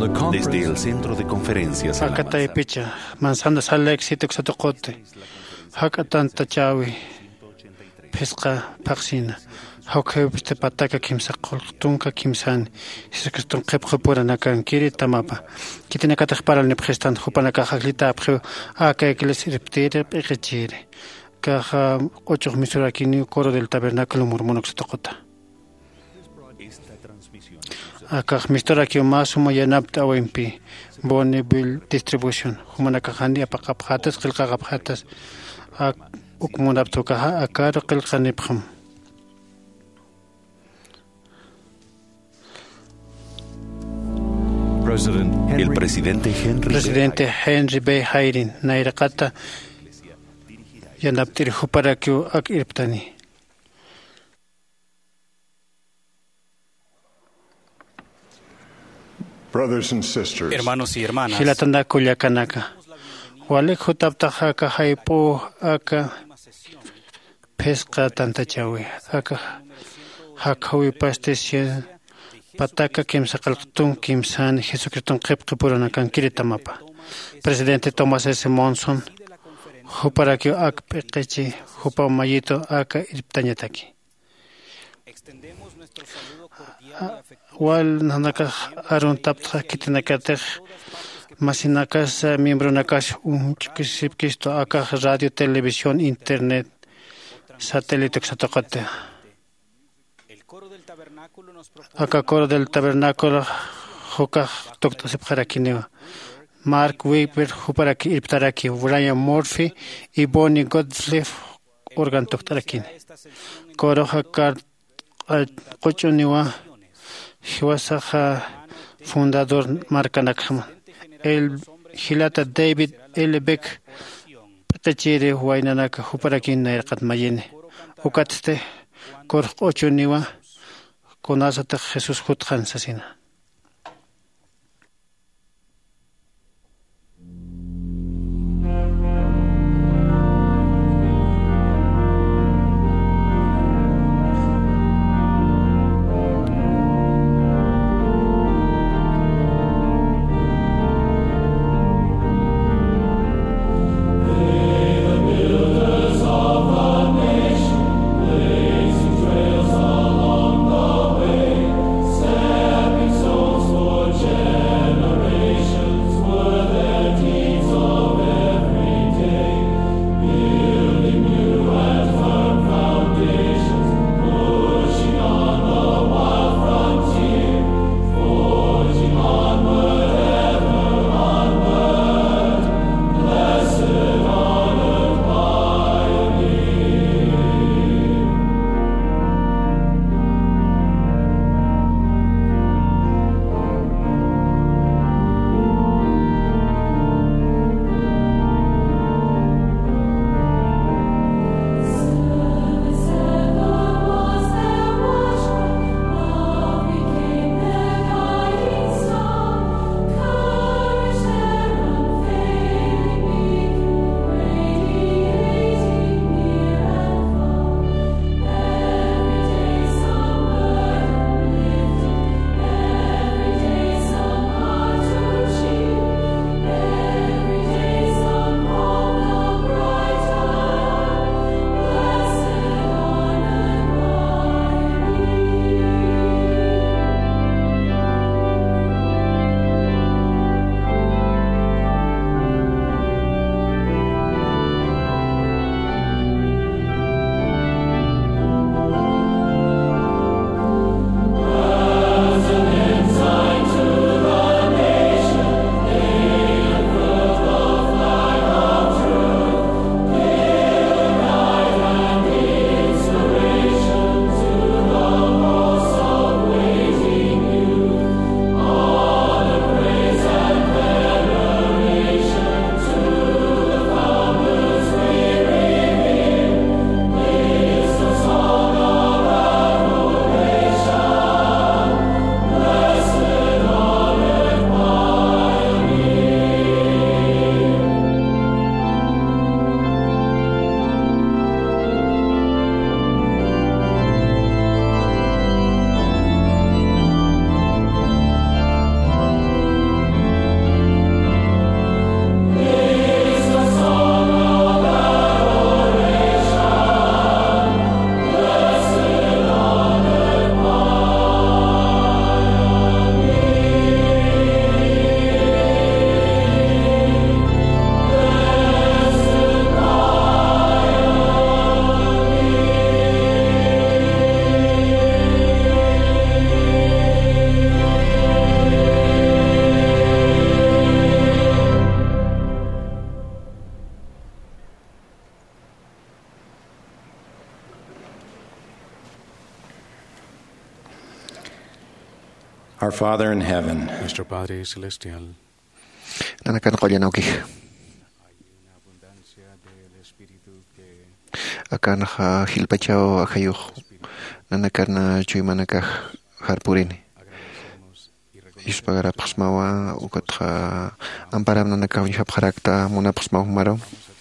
Desde el Centro de Conferencias a la Akatay picha, manzana salek situk satokote. Hakatan tachawi. Pesca paxina. Haukebste pataka kimsa koltunka kimsan. Siskustun qepqupura nakan kiri tamapa. Kitina kataq para el nepgestan jupanaka haklita apju aka ekles reptire pechire. Caja 8 misuraki coro del tabernáculo mormono xtokota. Acá misturaki más humayanapta OMP. Bonneville Distribution. Humanaka handi apaqaphatas qilqaqaphatas. Ukmunaptukaha akar qilqanipkham. El presidente Henry B. Hayrin, Nairakata, Yanaptir Huparakyu Ak Irptani. Hermanos y hermanas, Hilatanda Kulyakanaka. Walik Hutaptahaka Haipo Aka Pesca Tantachawi. Aka Hakawi Pastesian. Pataka Kimsa Kalktun Kimsan Jesucristo Qipqipurana Kiritamapa. Presidente Thomas S. Monson, Huparakio Ak Pekechi, Hupa Mayito Aka Irptañataki. Wal Nanaka Arun Taptra Kitinakatek, Masinakas, miembro Nakash, Chikisipkisto Aka Radio, Televisión, Internet, Satélite Xatokate. Acá coro del tabernáculo, Hoka Toctosip Harakineo, Mark Weber, Huparaki Iptaraki, Brian Murphy y Bonnie Godfrey, Organ Toctarakin. Coro Hakar Kochuniwa, Hiwasaha, fundador Markanakama. El Hilata David L. Beck, Patachiri, Wainanaka, Huparakin, Nairkat Mayene. Ukatste, Cor Ochuniwa. Con Azata Jesús Jutjan Sasina. Stepping Our Father in heaven, Nuestro Padre Celestial, nanakan qollanaukij akanaja hilpachao ajayuj nanakana chuymanakaj harpurini ispagarapas ukatja amparam nanakaw hapjarakta munapas maro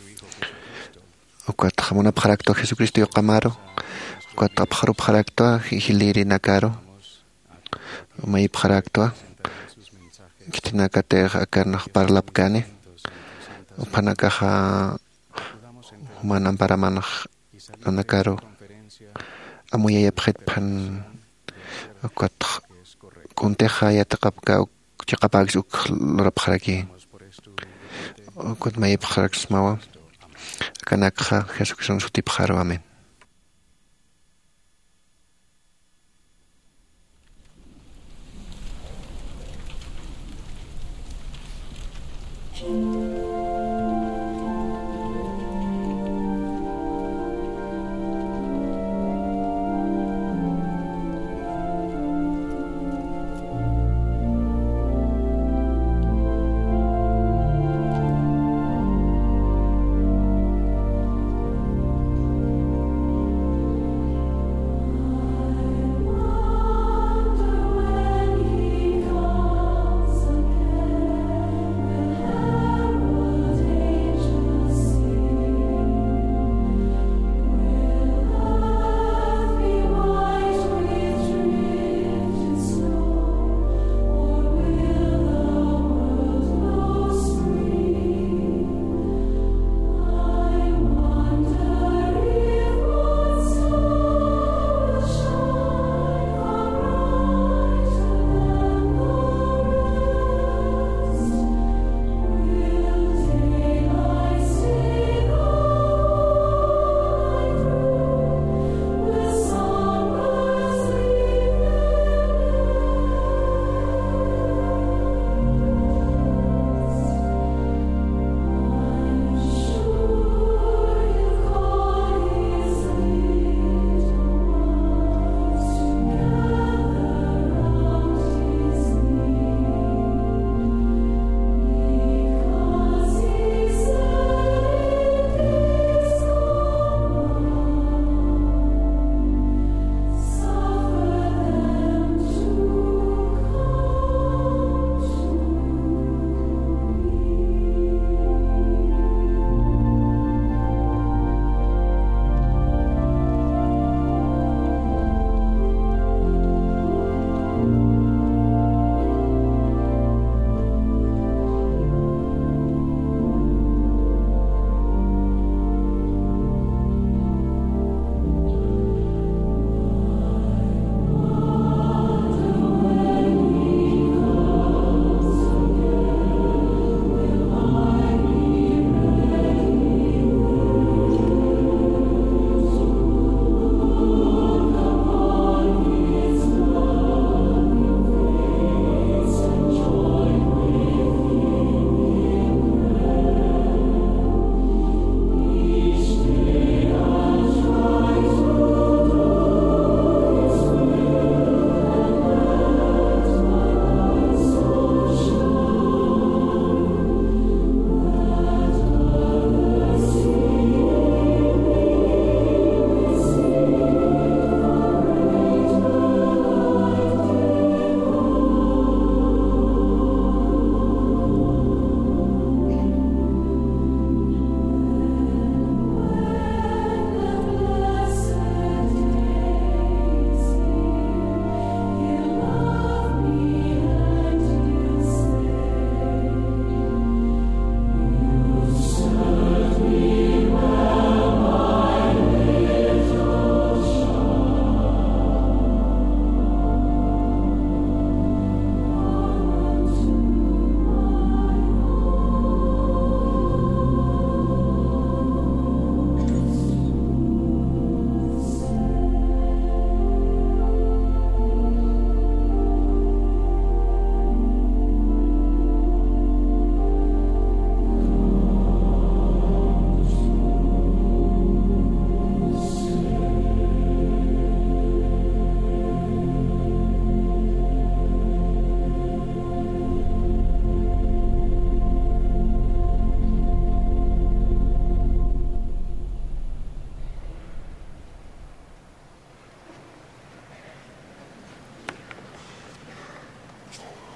ukatja munapjarakta Jesucristo yoqamaro ukatja apjarupjarakta hiliri nakaro mayipjarakta kitinakatej akanaj parlapkani upanakaja humanan paramanaj nanakaro amuyayapjetpan ukatja kunteja yataqapka chaqapakis lorapjaraki ukut mayipjarakismawa akanakja Jesucristo sutipjaro amén.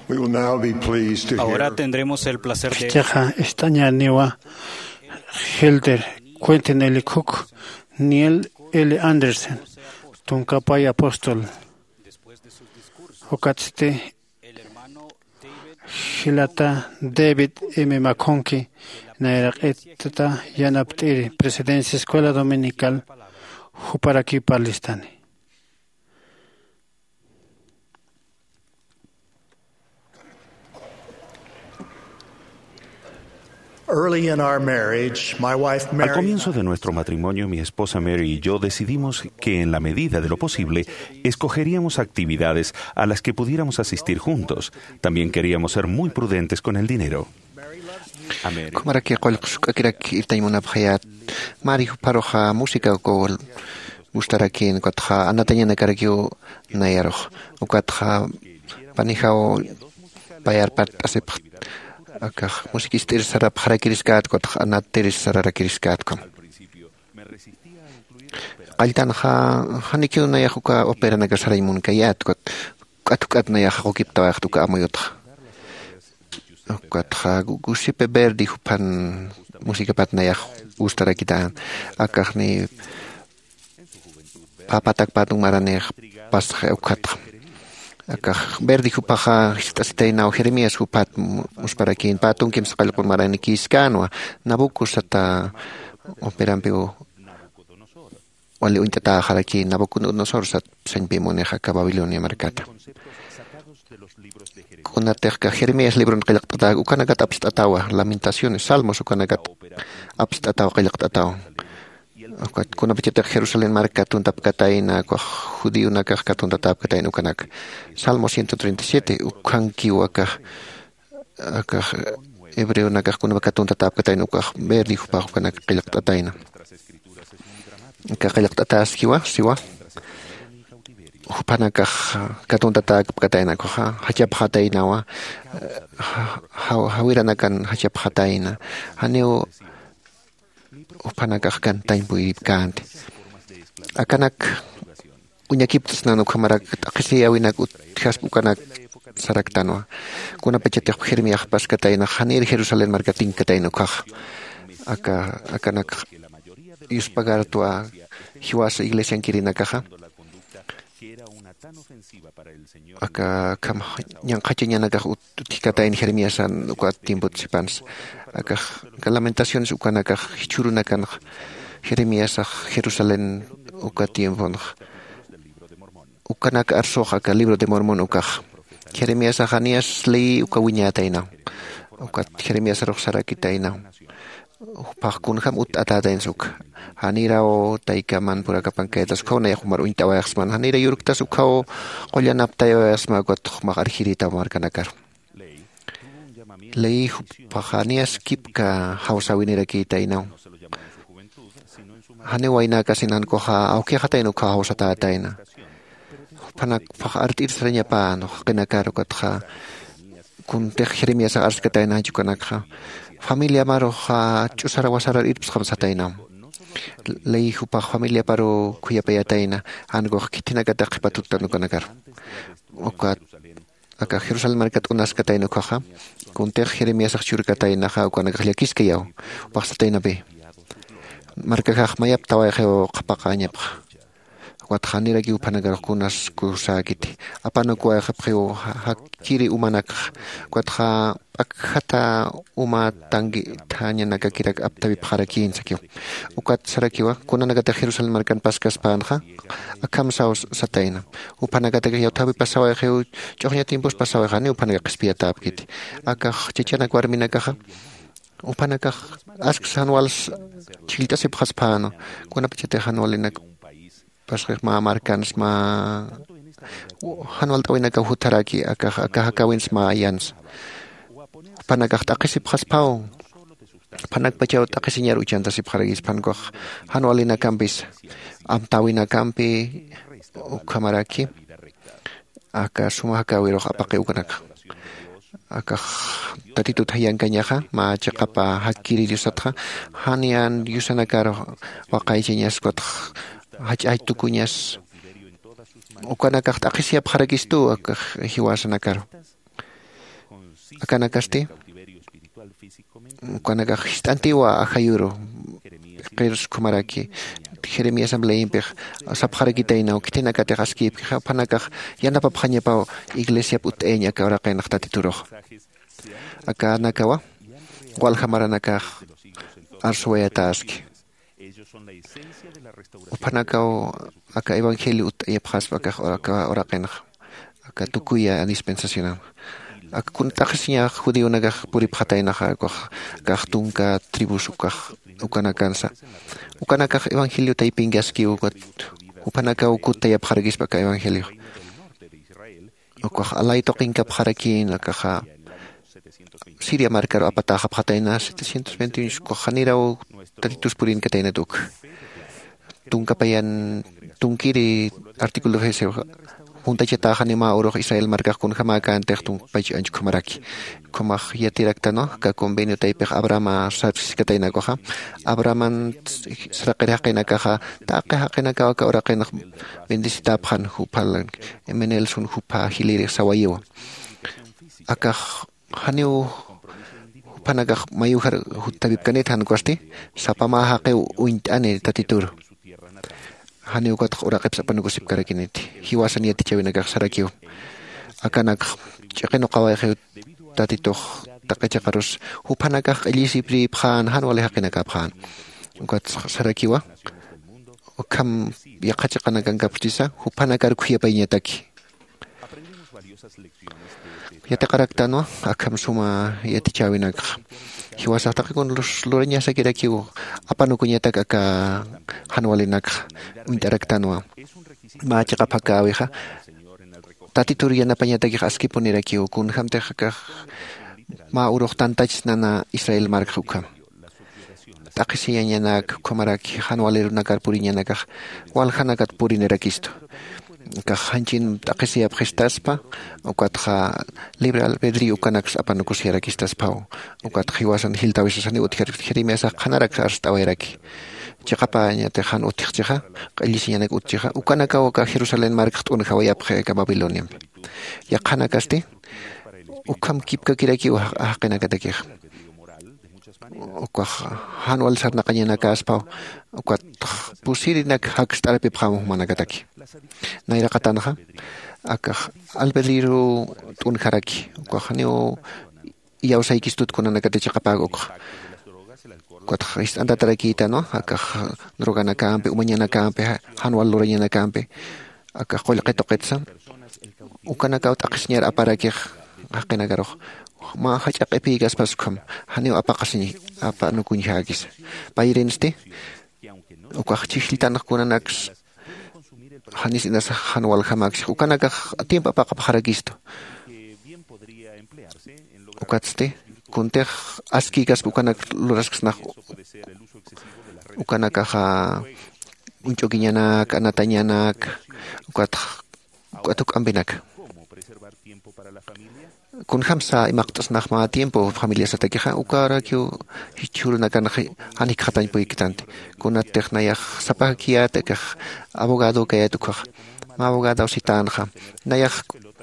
Ahora tendremos el placer de Esteja Estaña Niwa Hilder Quentin L. Cook Neil L. Anderson Tuncapay Apóstol Ocatste Hilata David M. McConkie Nairaqeta Yanaptiri Presidencia Escuela Dominical Juparaki Palistani. Al comienzo de nuestro matrimonio, mi esposa Mary y yo decidimos que en la medida de lo posible escogeríamos actividades a las que pudiéramos asistir juntos. También queríamos ser muy prudentes con el dinero. A Mary. Akah musikistir sarap harakiriskat kot anatteris sararakiriskat kom. Qaltan hanikyu na yahuka opera na kasaraymun kayat kot atukat na yahukip tawak tuka amoyot. Kot gusipe berdi hupan musikapat na yah ustara kita akah ni papatak patung maraneh pas ukat. Akah berdi hupaha stasteinau Jeremías hupat musparakin patung kim sakal pun marani kiskanwa Nabucus ata operampio wali untata haraki Nabucodonosor sat sanpimoneja ka Babilonia markata kunatekka Jeremías libron qilaqtata ukanagat abstatawa Lamentaciones Salmos ukanagat abstatawa qilaqtatawa akat kuna pechete Jerusalén marca tuntap kataina ko judío na kah katuntap kataina ukanak Salmo 137 ukanki waka akah hebreo na kah kuna katuntap kataina ukah berdi hupa ukanak qilaq tataina ka qilaq tatas kiwa siwa hupana kah katuntap kataina ko hachap hataina wa hawirana kan hachap hataina haneo upanakah kan taimpo iripkante akanak unyakiptus nanu kamarak akisiawinak utjas ukanak saraktanwa kuna pecheteh Jeremías paskataina hanir Jerusalén markating kataina kah akanak yuspagar tua hiwas iglesia kirina kaha aka kam yang kacanya nagah utikatain Jeremías an ukat timbut sipans aka Lamentaciones ukanakah hichurunakan Jeremías Jerusalén ukat tiempon ukanak arsoja ka libro de Mormón ukah Jeremías Hanías lei ukawiñataina ukat Jeremías roxarakitaina upakun ham utatatain suk hanira o taikaman purakapan ketas kona yahumar uintawayaxman hanira yuruktas ukao qollanaptayawayasma got magarhirita markanakar lei pahanias kipka hausawinira kitaina hani waina kasinan koha auke hatainu ka hausatataina panak pahartir srenya pa no kenakar kotha kun tek Jeremías arskataina jukanakha familia maro ha chusara wasara irps khamsataina lei hupa familia paro kuyapayataina ango kitina kata qipatutanu kanakar okat aka Jerusalén markat unaskataina koha kunte Jeremías churkataina ha ukanakya kiskayaw paxataina be marka mayap tawayho qapaqañap wat khanira ki upanagar kunas kusakiti apano ko khapkheo hakiri umanak kwat kha akhata uma tangi thanya nakakirak aptabi pharakin sakyo ukat sarakiwa kunanaga ta Jerusalén markan paskas panha akam saus sataina upanaga ta yothabi pasawa kheu chokhnya tiempos pasawa khani upanaga qspiata apkiti aka chichana kwarmina kaha upanaga ask sanwals chilta se phaspano kuna pachete hanwalinak pasrek ma markans ma hanwal tawina ka hutaraki aka hakawins ma yans panagak takisip khaspao panag pachaw takisinyar uchanta sip kharagis panko hanwalina kampis amtawina kampi ukamaraki aka sumahakawiro apake ukanak aka tatitu thayan kanyaha ma chaqapa hakiri yusatha hanian yusanakaro waqaichinyas kot haj tukunyas ukanakah takisiap haragistu hiwasanakar Akanakasti, Kanakaj antigua Ajayuro, Kers Kumaraki, Jeremías Ambleimpej, Sapjarakitaina, Kitinakatejaski, Panakaj, Yanapapjañapao, Iglesia Puteña, que ahora caen Tatituro. Akanakawa, Walhamaranakaj, Arsuetaski. Panakao, Aka Evangelio Yepjas, ahora caen Akatukuya dispensacional. Akuntajsiña judío nagaj puripjatainaja gajtunka tribus ukanakansa ukanakaj evangelio taipingaski upanaka ukuta yapjargispa ka evangelio ukaj alaitoqinka pjarakin akaja Siria marcaro apataja pjataina 721 kojanirao tatitus purin katainatuk tunkapayan tunkiri artículo 10 Punta cheta hanima oro Israel marca con jamaica antertung pach anch kumaraki. Komach yatiraktano ka convenio taipech Abraham sarfiskataina goja. Abraham sraqeraqina kaja taqaqina ka ora qina bendisita phan hupalan. Emenelsun hupa hiliri sawayo. Akaj haneu panagaj mayuhar hutabib kanet han kosti sapama haqe uintane tatitur. Haneu kat ora qepsa panugusip karakiniti hiwasan yati chawinagaj sarakio akanak chaqeno qawaje tatitoh taqachaqarus hupanagaj elisipri phan hanwale haqinaka phan kat sarakiwa ukam yaqachaqanakan kaptisa hupanakar khuyapaiñataki yataqaraktano akam suma yati chawinagaj hiwasaqtaqi con los loreñas sakirakiu apanukuñataka ka hanwalinakaj interaktano machaqapakawiqa tatituriana pañataki aski ponirakiu kun hamteqa ma uruqtantach nana Israel markhuka taqisiyañanak kumaraki hanwalerunakar puriñanakaj walhanakat purinerakisto kahanchin taqisiyap gestaspa ukatja libre albedrío kanax apanukusiarakistaspa ukat hiwasan hiltawisasani utjerimiasa qanarak arstawairaki chaqapaña tejan utjija qillisiñanak utjija ukanaka uka Jerusalén marqat unhawayapje ka Babilonia yaqanakasti ukam kipka kiraki haqinakatakij ukaj hanwal sarnaqañanaka aspa ukat pusirinak haqstarpi phamu manakataki Naira Katanaja, Akaj Albedrío Tunjaraki, Cuajaneo Yausaikistut con Anacatechapagok. Cuatris Andataraquita, ¿no? Akaj Drogana Campe, Umañana Campe, Hanual Lorena Campe, Akaj Colquetoquetza, Ukanakaut Akisnier Aparakij, Akenagaro, Mahachap Epigas Pascom, Haneo Apakasini, Apanukunjagis. Pairinste, Ukachilitan Kunanax. Hanis inas hanwal hamax ukanaka tiempo apaqapaqarakisto ukatste kuntej askikas ukanak lurasksnaj ukanaka ha unchokiñanak anatañanak ukatuk ambinak kun hamsa imaqtasnaj ma tiempo familia satakija ukarakyu hichurnakan hanik khatañ puikitante kunatej nayaj sapakiat abogado kayatukaj ma abogado sitanja nayaj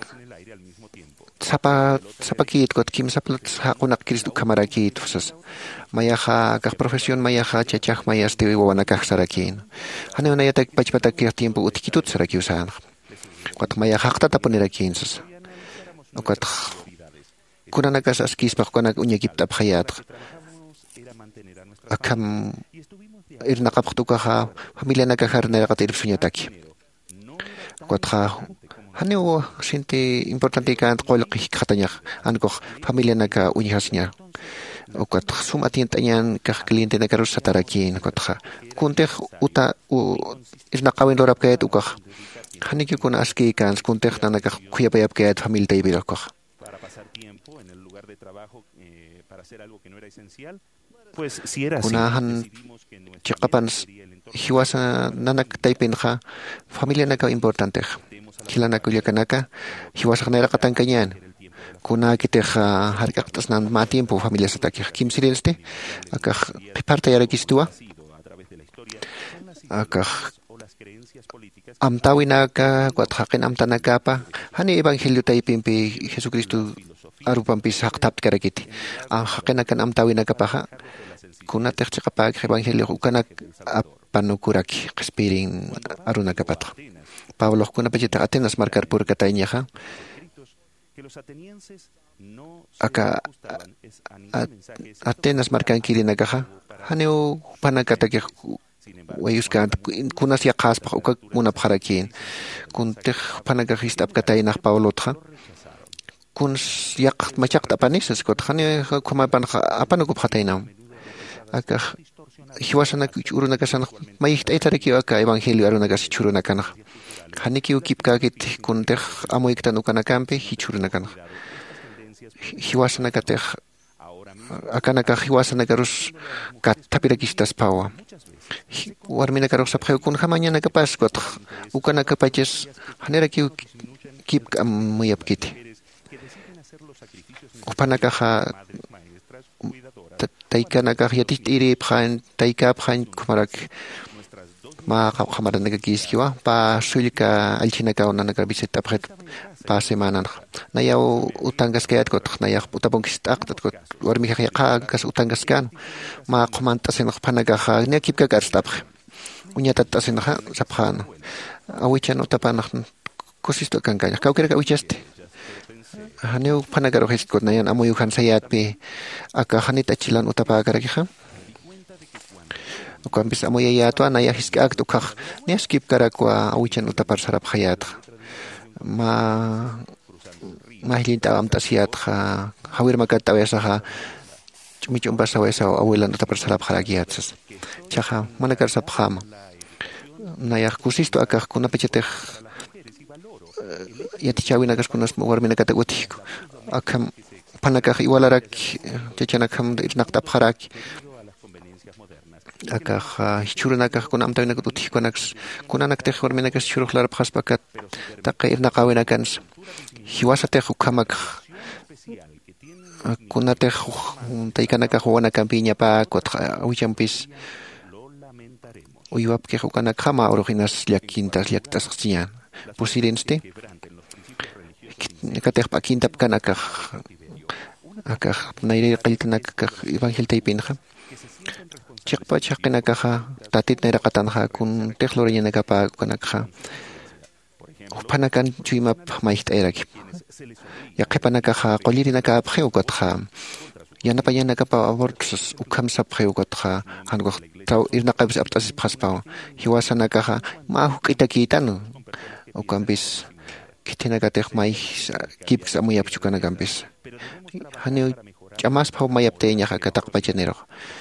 sapakit kot kim saplat haqunak kristu kamarakit fasas mayaja kaj profesión mayaja chachaj mayaste wawanakaj sarakin haneu nayatak pachpatak tiempo utikitut sarakiu san kot mayaja haqtata ponerakinsas ukat kunanakas askispaq kunak uñakipta phayat akam irnaqaptukaja familia nakajar neraqatir suñataki kuatja haneu sinti importante kan qolqi khataña ankoj familia naka uñihasña ukat sumatientañan kaj cliente nakarus satarakin kuatja kuntej uta irnaqawin lorapkayat ukaj haniki kun aski kan kuntej nanaka khuyapayapkayat familia taybirokoj Pues si era así, kunahan chiqapan hiwasa nanak taipinja familia naka importante hilanaku yakanaka hiwasa nera qatankañan kuna kiteja harqaqtas nan ma tiempo familia sataki kimsirilste akaj qiparta yarakistua akaj amtawinaka kuatjaqin amtanakapa hani evangelio taipinpi Jesucristo arupampis haqtap karakiti haqenakan amtawinakapaqa kunataq chiqapaq evangelio ukanak apanukuraki qespirin arunakapataq Pablo kunapachita Atenas marcar purkatayñaqa acá Atenas marcan kirinakaqa haneu panakataki wayuskan kunas yaqaspa uka munapqarakin kuntej panakajista apkataynaq Pablotqa kuns yaq machaqta apanisas kutqani kumapan apanukupqataynam acá hiwasana urunakasanaq mayijt'aytariki acá evangelio arunakasi churunakanaq haniki ukipkakit kuntej amuykta nukanakampi hichurunakanaq hiwasanakatej akanaka hiwasanakaros katapirakistas pawa warminakaros sapqaw kun hamañana kapas kutq ukanakapachis haneraki kipka muyapkiti upanakaja taykanaka yatit'iri phan tayka phan kumarak ma qamaranaka kiskiwa pa suylka alchinaka unanaka visita phet pa semana nayaw utangas kayat kot nayaq utapongis taqtat kot warmika yaqa kas utangas kan ma qmantasen qpanaka ne kipka karstap uñatasen saphan awichan utapanaq kosisto kankaya kawkira kawichaste haneu panagaro heskot nayan amuyuhan sayatpi aka hanita chilan utapa karakija kuampis amuyaya to anaya hiska aktu kha neskip karakwa awichan utapar sarap hayat mahlinta amtasiat kha hawir makata wesaha chumichum pasawesa abuelan utapar sarap haragiatsas chaha manakar sapham naya kusisto aka kunapechetej yatichawina kaskunas warmina kataguti akam panakaj igualarak chachanakam irnaqta pharak akaj churunakaj kunamtawina kututi kunax kunanaktaj warmina kas churujlar phaspakat taqa irnaqawina kans hiwasatej ukamak kunatej taykanakaj wana kampiña pa kutqa awichampis uyapkej ukanak khama originas llakintas llaktas qsiñan posirenste katej pakintap kanakaj akaj naire qiltanakaj evangel taypinja chiqpa chaqinakaja tatit nairaqatanja kun tejloreñanakapa kanakja upanakan chuimap maijt'ayraki yaqipanakaja qollirinakap qhiwkatja yanapayanakapa abortus ukhamsap qhiwkatja hankuq taw irnaqapis apt'asis phaspa hiwasanakaja ma huk'itakiitanu ukampis kitinakatej may kips amuyapchukanakampis haneu ch'amaspa mayapteñaja kataqpachanero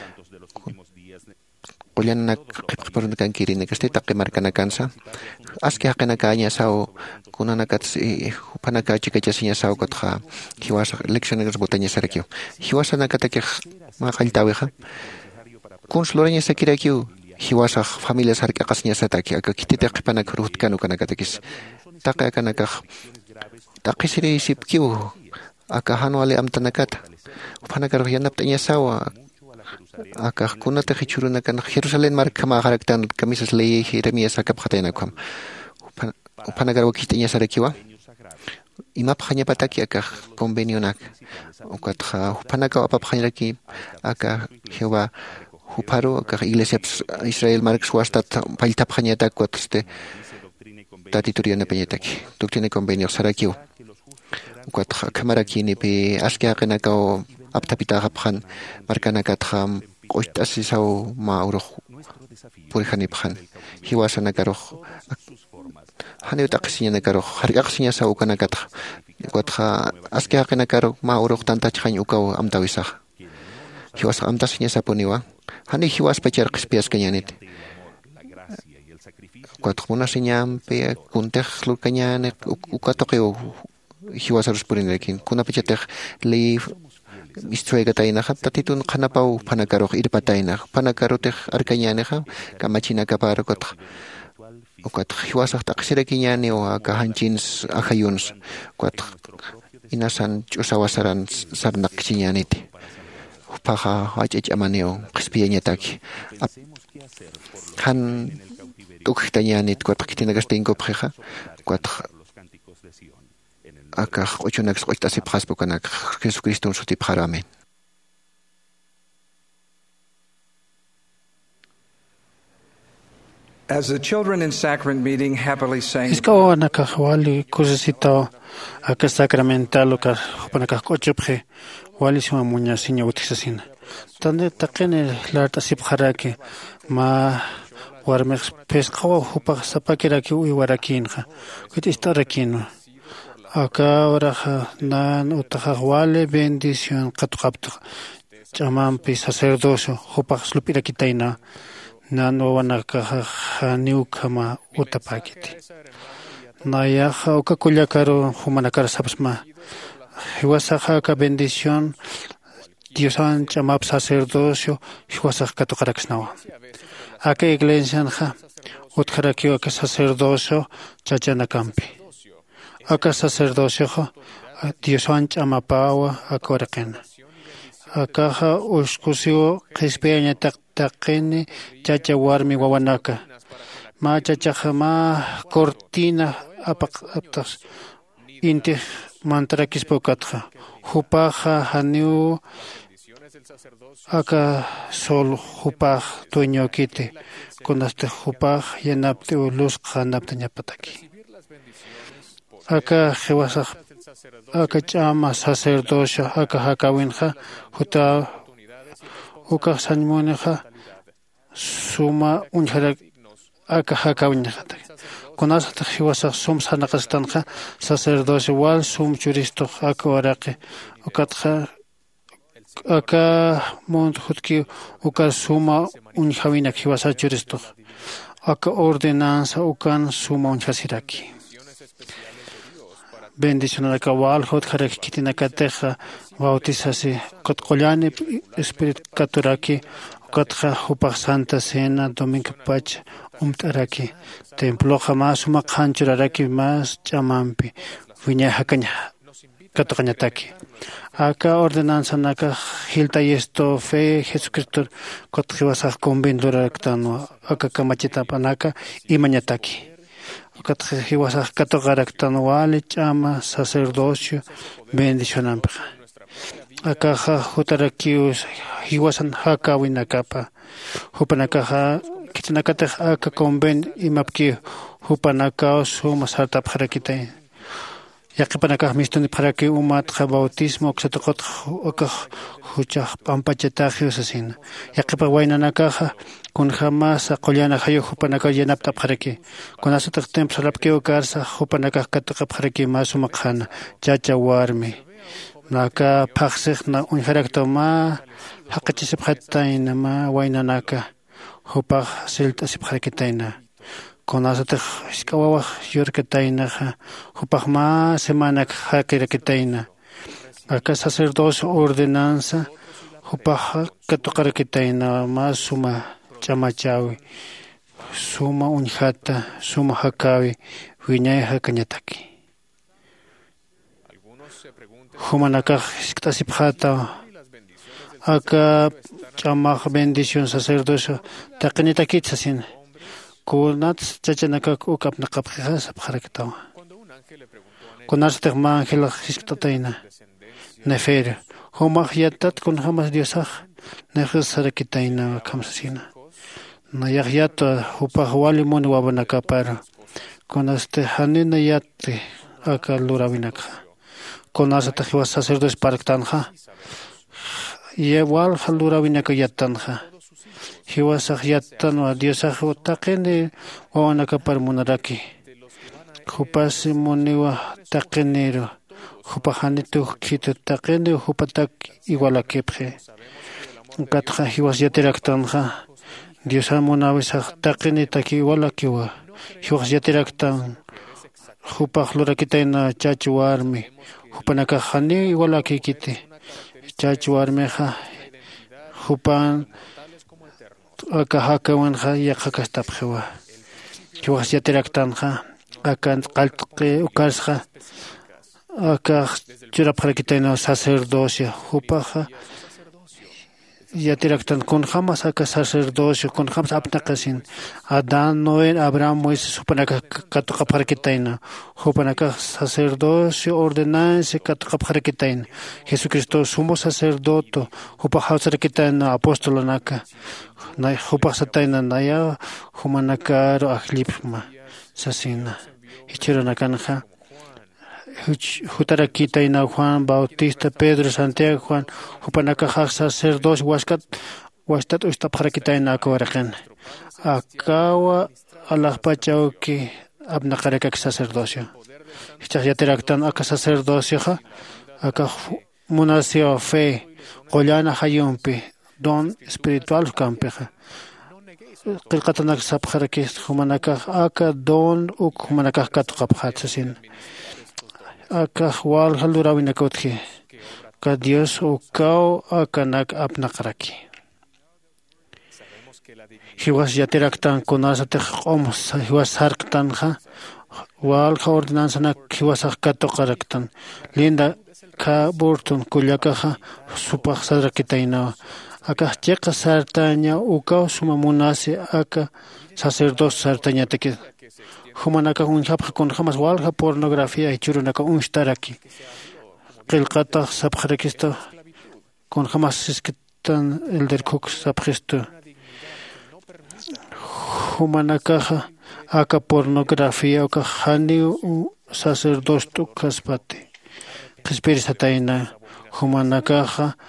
qollanak qipqipurunkan kirinakas taqimarkanakansa aski haqinakaña saw kunanakas upanaka chikachasiña saw kutqa hiwasa lecciones botaña sarakyu hiwasanakatakej maqalltawija kunsloreña sakirakyu hiwasaq familias hark'aqasña sataki aka kitita qipanak rutkanu kanakatakis taqa kanakaj taqisiri sipkiw aka hanuale amtanakata upanakar yanaptaña sawa aka kunata hichurunakan Jerusalén marka maharaktan kamisas ley Jeremías akapqataynakum upanakar wakitaña sarakiwa imapqaña pataki aka convenionak ukatqa upanaka apapqañaki aka Jehová Huparo aka iglesia Israel marx wastat paltapqañata kuatste tatituriana peñataki doctrina convenio sarakiw ukatqa kamarakini pe askya qenaka aptapita haphan markanakatha qoytasisaw mauruh purihaniphan hiwasanakaruh haneu taqsiñanakaruh harqaqsiñasaw kanakatha ukatqa askya qenakaruh mauruh tantachhañ ukaw amtawisaq hiwas amtasiñasapuniwa hani hiwas pacharqispias kañanit ukatqa munasiñampi kuntej lurkañanek ukatoqeu hiwasarus purinrekin kunapichatej ley Istruegataynaja tatitun qanapaw panakaruh irpatayna panakarutej arkañaneja kamachinakaparukatqa ukatqa hiwasaq taqsirakiñani o akahanchins ajayuns ukatqa inasan ch'usawasaran sarnaqchiñaniti upaqa ach'ach'amaneo qhispiyañataki han tuktañanit ukatqa kitinakas tinkupqija ukatqa acá ochunax ochtasi paspokanak Jesucristo sutipjaro. Amén. As the children in sacrament meeting happily sang, Iskawa nakahwali kusisito aka sacramental ka panakakochepje wali sima muña siña utisasina. Tande takene larta sipjaraki ma warmex pesqawa hupa sapakiraki uiwarakinja. Kutistaraki. Acá ahora nan utajawale bendición katukaptu chamampi sacerdocio hupax lupirakitaina nan wanaka haniukama utapakiti nayaja uka kullakaro humanakar sapsma hiwasaja ka bendición Diosan chamap sacerdocio hiwasaj katukaraksnawa aka iglesianja utjarakio ka sacerdocio chachanakampi Acá sacerdocio Dios ancha amapawa acoraquen. Acá uskusio qispiaña taqtaqini chacha warmi wawanaka. Ma chacha ma cortina apaqtas. Inti mantrakispoqatqa. Hupaja haniu acá sol hupaj dueño kiti. Con este hupaj yanapti luz qanapti ñapataki. Acá jewasaj acá chama sacerdocio acá hakawinja juta uka sanmonja suma unjara acá hakawinja conas jewasaj sum sanaqastanja sacerdocio wal sum churisto acá oraqe ukatja acá mont jutki uka suma unjawina jewasaj churisto acá ordenanza ukan suma unjasiraki Bendición a cabal, hot harek kitina kateja, bautizasi, kot kolani, Espíritu Caturaki, kotja hupach Santa Cena, Domingo Pach, umtaraki, templo jamás uma kanchuraraki más chamampi, viña hakanya, katokanyataki. Acá ordenanza naka, hilta y esto fe, Jesucristo, kotjivasaj convendura rectano, acá kamachita panaka, y mañataki. Hiwasaj katogaraktan wali chama sacerdocio bendición akaja hutarakius hiwasan hakawinakapa hupanakaja kitinakata aka convent imapki hupanakaos humasartap harakitay yaqipanakaj mistuni paraki umat bautismo oksatokot akaj huchaj pampachatajios asina yaqipa waynanakaja kun jamás aqollana hayo hupanaka yanapta paraki kun asataq tempos rapkeo karsa hupanaka katqa paraki masumakhana chacha warmi naka paxig na unharakto ma haqachisip hattaina ma waynanaka hupaq silta sip harakitaina kun asataq iskawawa yurkataina hupaq ma semana hakirakitaina acá sacerdocio ordenanza hupaq katuqarakitaina ma suma chamachawi suma unjata suma hakawi viñay hakanyataki humanaka iktasipjata acá chamaj bendición sacerdocio taqinitaki tsasin kunat chachanaka ukapnaqapja sapjaraktawa kunastaq ma ángel hiktataina nefer humaj yatat kun jamás diosaj nejesarakitaina kamsasina Nayato upahwali moni wabanakapara con hanina yate acá lurawinaka con asatajiwa sacerdotes paraktanja igual halurawinaka yatanja hiwasaj yatanwa diosaj taqini wabanakapara munaraki hupasi moniwa taqiniro hupajanitu kitu taqini hupatak igualakipje katja hiwas yatiraktanja Dios amona besaj taqini taki wala kiwa hiwas yatiraktan hupaq lurakitaina chachu warmi hupanaka hani wala kikiti chachu warmeja hupan aka hakawanja yaqakastapjewa hiwas yatiraktanja akan qaltqi ukarsja aka churapqarakitaina sacerdocia hupaja yatiraktan con jamás aka sacerdocio con jamás apnakasin Adán Noé Abraham Moisés hupanaka katuqapharkitaina hupanaka sacerdocio ordenanza katuqapharkitaina Jesucristo sumo sacerdote hupahawsarkitaina apóstolo naka na hupasataina naya humanakaro ajlipma sasina hichiranakanja Jutarakitaina Juan Bautista Pedro Santiago Juan hupanaka sacerdocio wastat ustapharakitaina akorakan akawa alajpachauki abnaqarakak sacerdocio hichayatiraktan aka sacerdocio aka munacio fe qollana hayumpi don espiritual kampeja qilqatanak sapharakis humanaka aka don uk humanaka katuqaphatsasin aka wal halurawina kotki ka Dios ukao akanak apnaqraki hiwas yatiraktan kunasate qomos hiwas harktanja wal ordenanza hiwas katoqaraktan linda ka burtun kullakaja supaq sadrakitaina aka cheqa sartaña ukao sumamunasi aka sacerdote sartaña teke humanaka unjapja con jamás walja pornografía y churunaka unstaraki qilqata sapkhrekisto con jamás esquitan el del cook sapkhisto humanaka aka pornografía aka hani sacerdote kaspate qispirisataina humanaka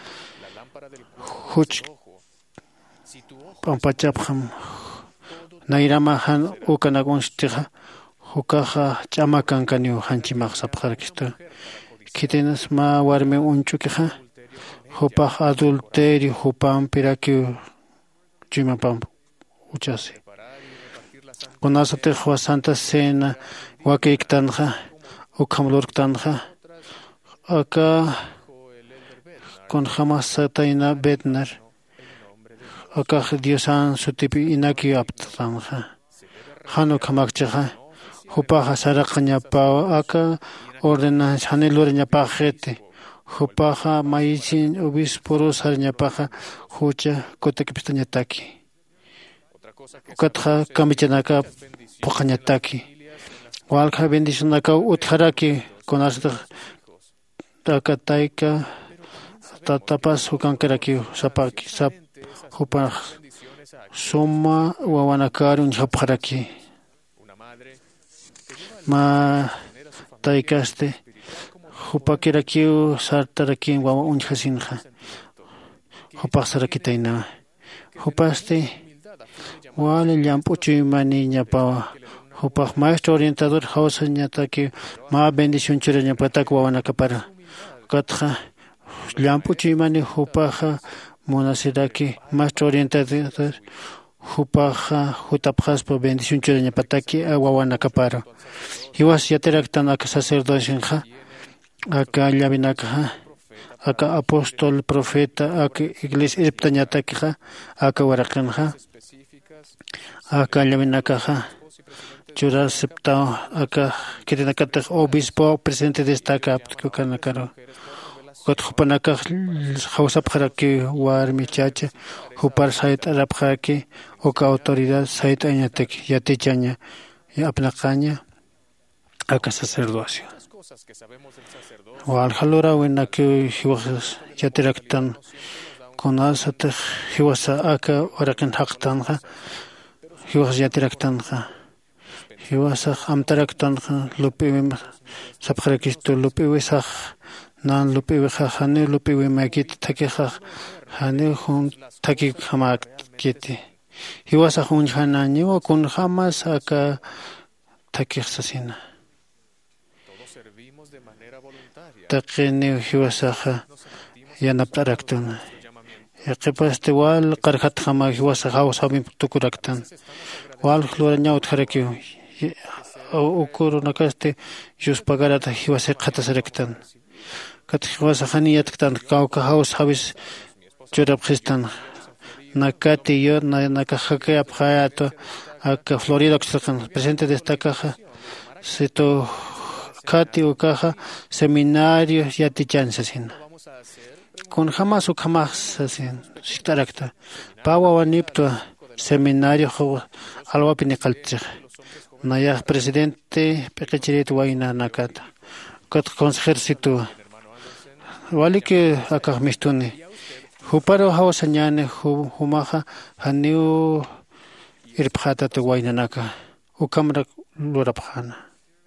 huch pampachapjam Nairamahan ukanagunstija hukaja chamakan kanyu hanchimaq sapqarkisto kitenas ma warmi unchukija hupaq adulterio hupan piraki chimapam uchasi kunasate wa Santa Cena wakiktanja ukamlurktanja aka con jamás sataina betnar aka Diosan sutipi inaki aptanja hanu kamakchaja hupaja saraqña pa aka ordenas hanelurña pajete hupaja maichin obispo rosarña paja hucha kotakipistaña taki ukatja kamichanaka pojaña taki walja bendicionaka utjaraki con hasta takataika tatapas hukankaraki sapaki sap hupa suma wawanakaru njapharaki ma taikaste hupakiraki sartaraki wawa unjasinja hupasaraki hupaste wale llampuchimani ñapa hupak maestro orientador hausa ñataki ma bendición chiraña patak wawanakapara katja llampuchimani hupaja monasiraki maestro orientador hupaja hutapjaspa bendición chiraña pataki wawanakapara hiwas yatiraktan aka sacerdocinja aka llavinakaja aka apóstol profeta aka iglesia iptañatakija aka waraqanja aka llavinakaja churar septao aka kirinakataj obispo presidente destaca kanakaro Hupanaka Hausapjaraki warmi chacha hupar sait arabjaki oka autoridad sait añatek yatichaña apnaqaña aka sacerdocio waljalura winaki hiwas yatiraktan konasate hiwasa aka warakin haqtanja hiwas yatiraktanja hiwasa amtaraktanja lupiwim sapjarakisto lupiwisaj nan lupiwi khani lupiwi makit takikha hani hun takik hamak kiti hiwasa hun hanani wa kun hamas aka takik sasina taqini hiwasa yanaptaraktun yaqipaste wal qarhat khama hiwasa hawsami tukuraktan wal hluranya utharaki ukuru nakaste jus pagarata hiwasa khatasarektan Katjiwas haniyatkan kauka haus habis churapjistan nakati yo nakajake apjayato aka Florida oxlakan presente destaca sito kati ukaja seminario yatichansasin con jamás o jamás así shitarakta pawa wanipto seminario alwa piniqalchik naya presidente peqechirit wayna nakata kat consejero wali que acá mistuni huparo hawasañane humaja haniu irpjata te wayna naka ukamra lurapjana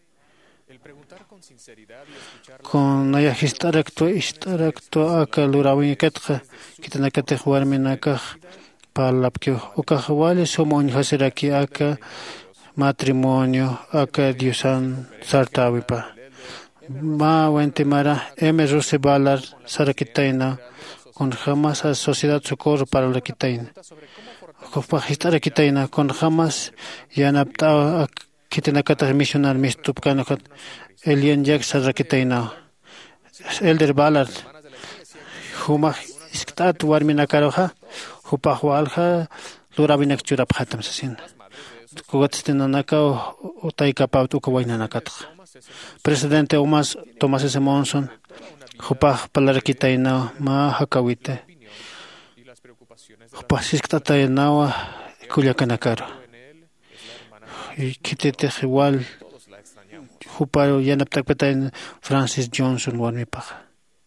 con naya histarakto acá lurawinikatka kitanakate warminaka palapke ukahwali somon hasiraki acá matrimonio acá diosan sartawipa ma wentimara rose balar sarakitaina con jamás a sociedad socorro para la kitaina Kofpajistara kitaina con jamás yanapta kitinakata misionar mistupkanakat Elian Jack sarakitaina elder balar huma istat warminakaroja hupahwalja lurabinak churaphatam sasin kugatstinanaka utaikapa tukawainanakata Presidente Tomás S. Monson, Jupaj Palarquitaina, Ma Hakawite, Jupasiskatainawa, Culiacanacaro, y Kitete igual, Juparo Yanaptapetain, Francis Johnson, Warmipaja.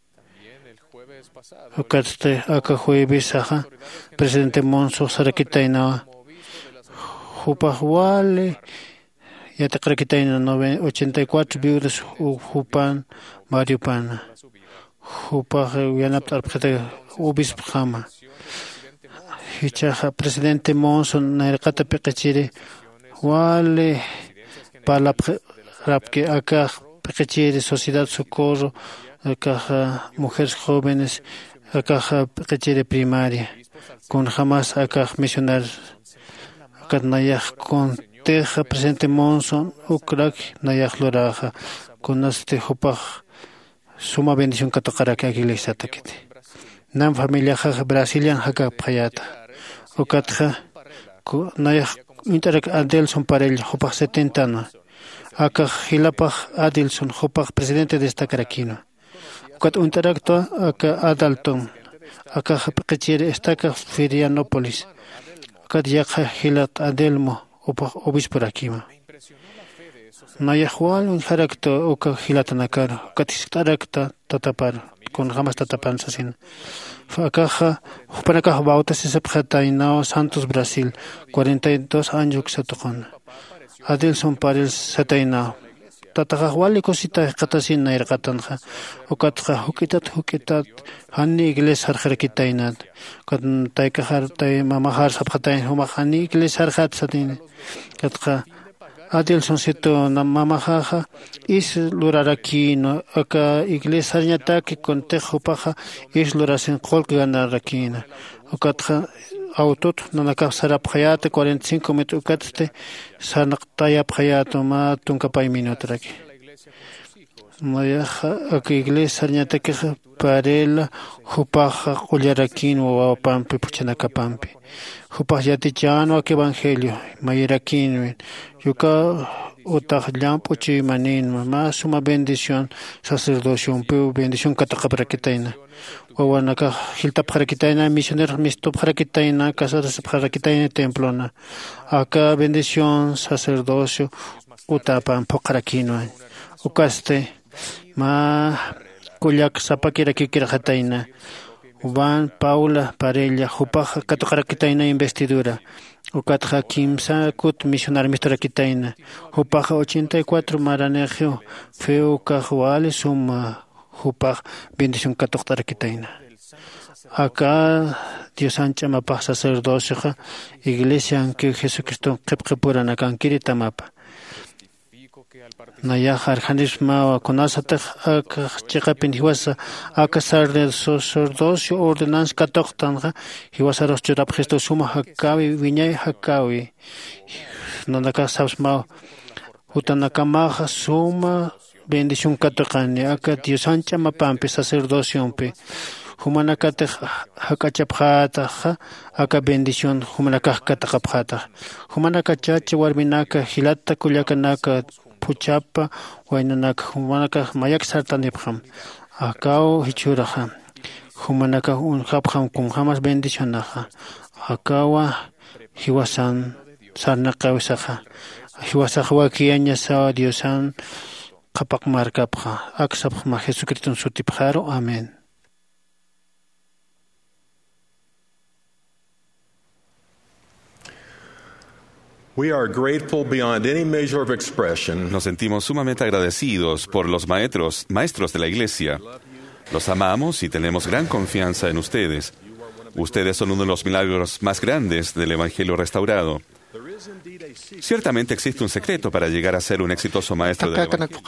Ocaste, Acajuevis, Presidente Monson, Sarakitaina, Jupajwale, ya te creo que tiene 84 viudas Jupan Mario Pana Jupa Yanaptar Ubis Pjama Hichaja Presidente Monson Nairkata Pekachiri Wale Pala Rapke Acá Pekachiri Sociedad Socorro Acá Mujeres Jóvenes Acá Pekachiri Primaria con jamás acá misionar Acá Nayaj con Teja Presidente Monson, Ukrak, Nayajloraja, con este Jopaj, suma bendición Katokaraka Iglesia Takete. Nam familia Brasilian Haka Payata, Ukatja, Nayaj Interek Adelson Parel, Jopaj 70 años, Aka Hilapaj Adelson, Jopaj Presidente de esta Caraquino. Ukat Interacto, Aka Adalton, Aka Pechir Estaca Firianópolis, Ukat Yaja Hilat Adelmo. Obispo Rakima. Nayahual un jaracto oka hilatanakar, katistarakta tatapar, con jamás tatapanza sin. Fakaja, Jupanaka Bauta se sepjatainao Santos Brasil, 42 años xatokon. Adelson Parel Satainao. Tatahuali cosita katasin nairkatanja, okatja hukitat, hani igles harjarkitainat, kan taikahar tai mamahar sapjatain humahani igles harjat satin. Katja Adelson sito na mamajaja is lurarakino aka iglesia harñataki con tejupaja is lurasin kolganarrakina okatja autot nanaka sarapjayate 45 metros ukatte sanaqtaya pjayato ma tunkapay minutraki mayaja aka iglesia harñataki parela jupaja qullarakino wawapampi puchanakapampi Jupaj yatichano ak evangelio mayerakin yuka utah lampo chimanin más suma bendición sacerdocio bendición kataqaprakitaina wawanaka hilta prakitaina misionero misto prakitaina casas prakitaina templona acá bendición sacerdocio utapan pokarakino ukaste ma kuyak sapakira kikirajataina Juan Paula Parella, Jupaja Katokarakitaina investidura, Ukatja Kimsa Kut misionar mistorakitaina, Jupaja 84 Maranegio, Feo Cajuale Suma, Jupaj bendición Katokarakitaina. Acá Dios ancha mapa sacerdocio, iglesia en que Jesucristo Kepkepuran acá en Kiritamapa. Nayajar Hanisma Konasatech Chekapin Hiwasa Akasar del sacerdocio ordenanza Katokhtanga Hiwasa Roschurap Christo Suma Hakawi Viñay Hakawi Nanaka Sabsma Utanakamaja Suma bendición Katokani Aka Dios Ancha Mapampi sacerdocio Humanakate Hakachapjata Aka bendición Humanakah Katakapjata Humanakachache Warminaka Hilata Kulyakanaka Puchapa, Wainanak, Humanaka, Mayak Sartanipham, Akao, Hichuraha, Humanaka un hapjam con jamás bendicionaja. Akawa hiwasan sarna kawisaja. Hiwasajwa kiaña sa Diosan kapak markapja. Aksapja Jesucristo sutipjaro. Amén. We are grateful beyond any measure of expression. Nos sentimos sumamente agradecidos por los maestros de la Iglesia. Los amamos y tenemos gran confianza en ustedes. Ustedes son uno de los milagros más grandes del Evangelio restaurado. Ciertamente existe un secreto para llegar a ser un exitoso maestro del Evangelio.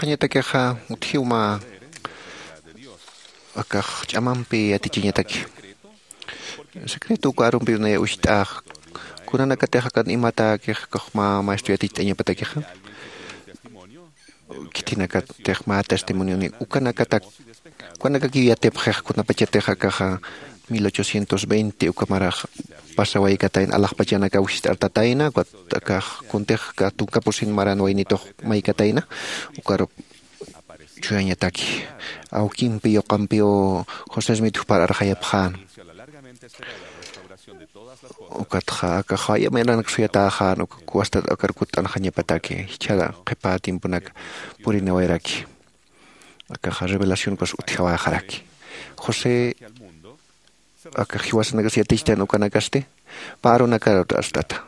Kuna katehakan imata ma maestro yatitanya patakeha. Kitina katehma testimonio ni ukana katak. Kuna kakiyatepja kuna pachateja kaja 1820 ukamaraj pasaway katain alaj pachana ka usit artataina ka kuntej ka tunkapusin maran wainito may kataina ukaro chuyanya taki. Au kimpio kampio José Smith para arjayapjan. Ukatja akajaya meran ksuyataja no kuasta akarkutan hanyapatake hichada qepatin punak purinawairaki akaja revelación pas utjawa haraki José akajiwas nagasiatista no kanakaste paro nakarot astata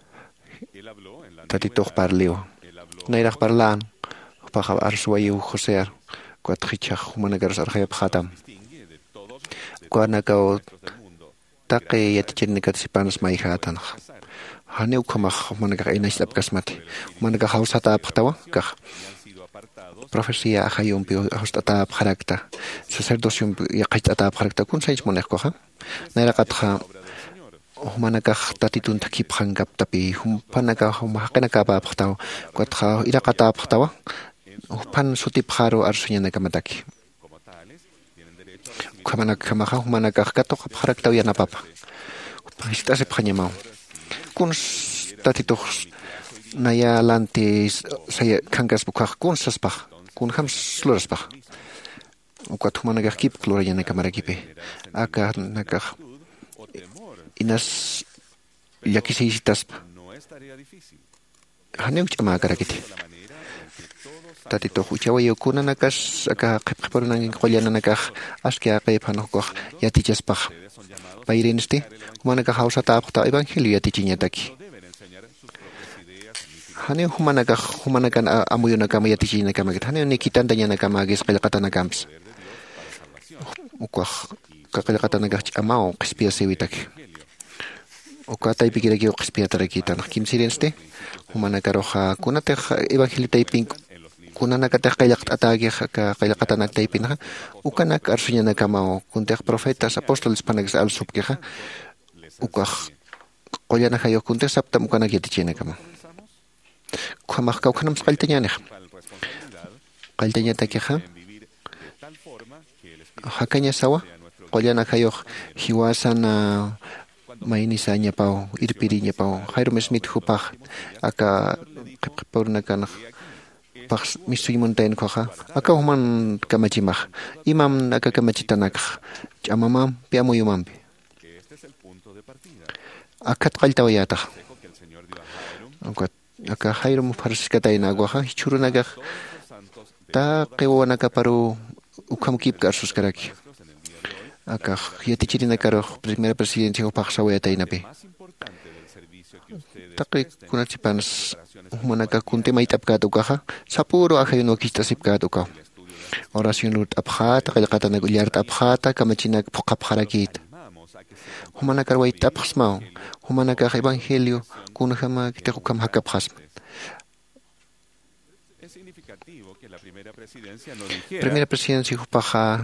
tatitoh parleo nairaj parlan paja arsuayu José kuatjicha humanagaras arjayap khatam kuanakao Take yatichinikat si panas maihatan. Haneu kamah manaka inaislap kasmati. Manaka hausata aptawa kah. Profesia hayumpio hostata apharakta. Sacerdocio yaqaitata apharakta kun sais monekkoha. Nairakatha manaka tatitun takip hangap tapi panaka mahkanaka aptawa. Kwatha irakata aptawa. Pan sutip haro arsunya nakamataki. Kamanak kamaha humanakah katok haraktaw yana papa. Pahista se panyamau. Kun tatitoh naya lantis saya kangas bukah kun saspah. Kun ham sluraspah. Ukat humanakah kip klora yana kamarakipe. Aka nakah inas yakisisitas. Haneu chama karakiti. Tatito huchawayo kuna nakas aka qeparunan qollana nakaj askia qepanokoj yatichaspaj pairinste humanaka hausata apta evangelio yatichiñataki hane humanakan amuyuna kama yatichiña kama hane nikitanta ñana kama qillqatana kams ukaj qillqatana kaj amao qispia sewitaki ukatay pikiraki qispia tarakitan kimsirenste humanaka roja kunate evangelio taiping kunana kateh qaylaqt atagi ka qaylaqatanak taypinha ukanak arsuñana kamao kuntej profetas apóstoles panak al subkeja ukaj qollana hayo kuntej saptam ukanak yatichina kama khamaj kaukanam qaltañanej qaltaña takeja hakaña sawa qollana hayo hiwasana mainisaña pao irpiriña pao Jairo Smith hupaj aka qipurnakan Pax misuy montayn koha aka human kamachimaj imam aka kamachitanaq chamamam piamuyumampi akat qaltawayata aka Jairo mufarskatayna agwaja hichurunaga ta qewanaka paru ukamkip karsus karaki aka yatichirina karo primera presidencia upaqsawayataynapi taqi kunachipanas humanaka kunte maitapkatu kaja sapuro ajayuno kistasipkatu ka oración lut abjata qillqatana gullart abjata kamachinak phuqapharakit humanaka waitapxmao humanaka evangelio kunjama kitaqukam hakapxas primera presidencia hupaja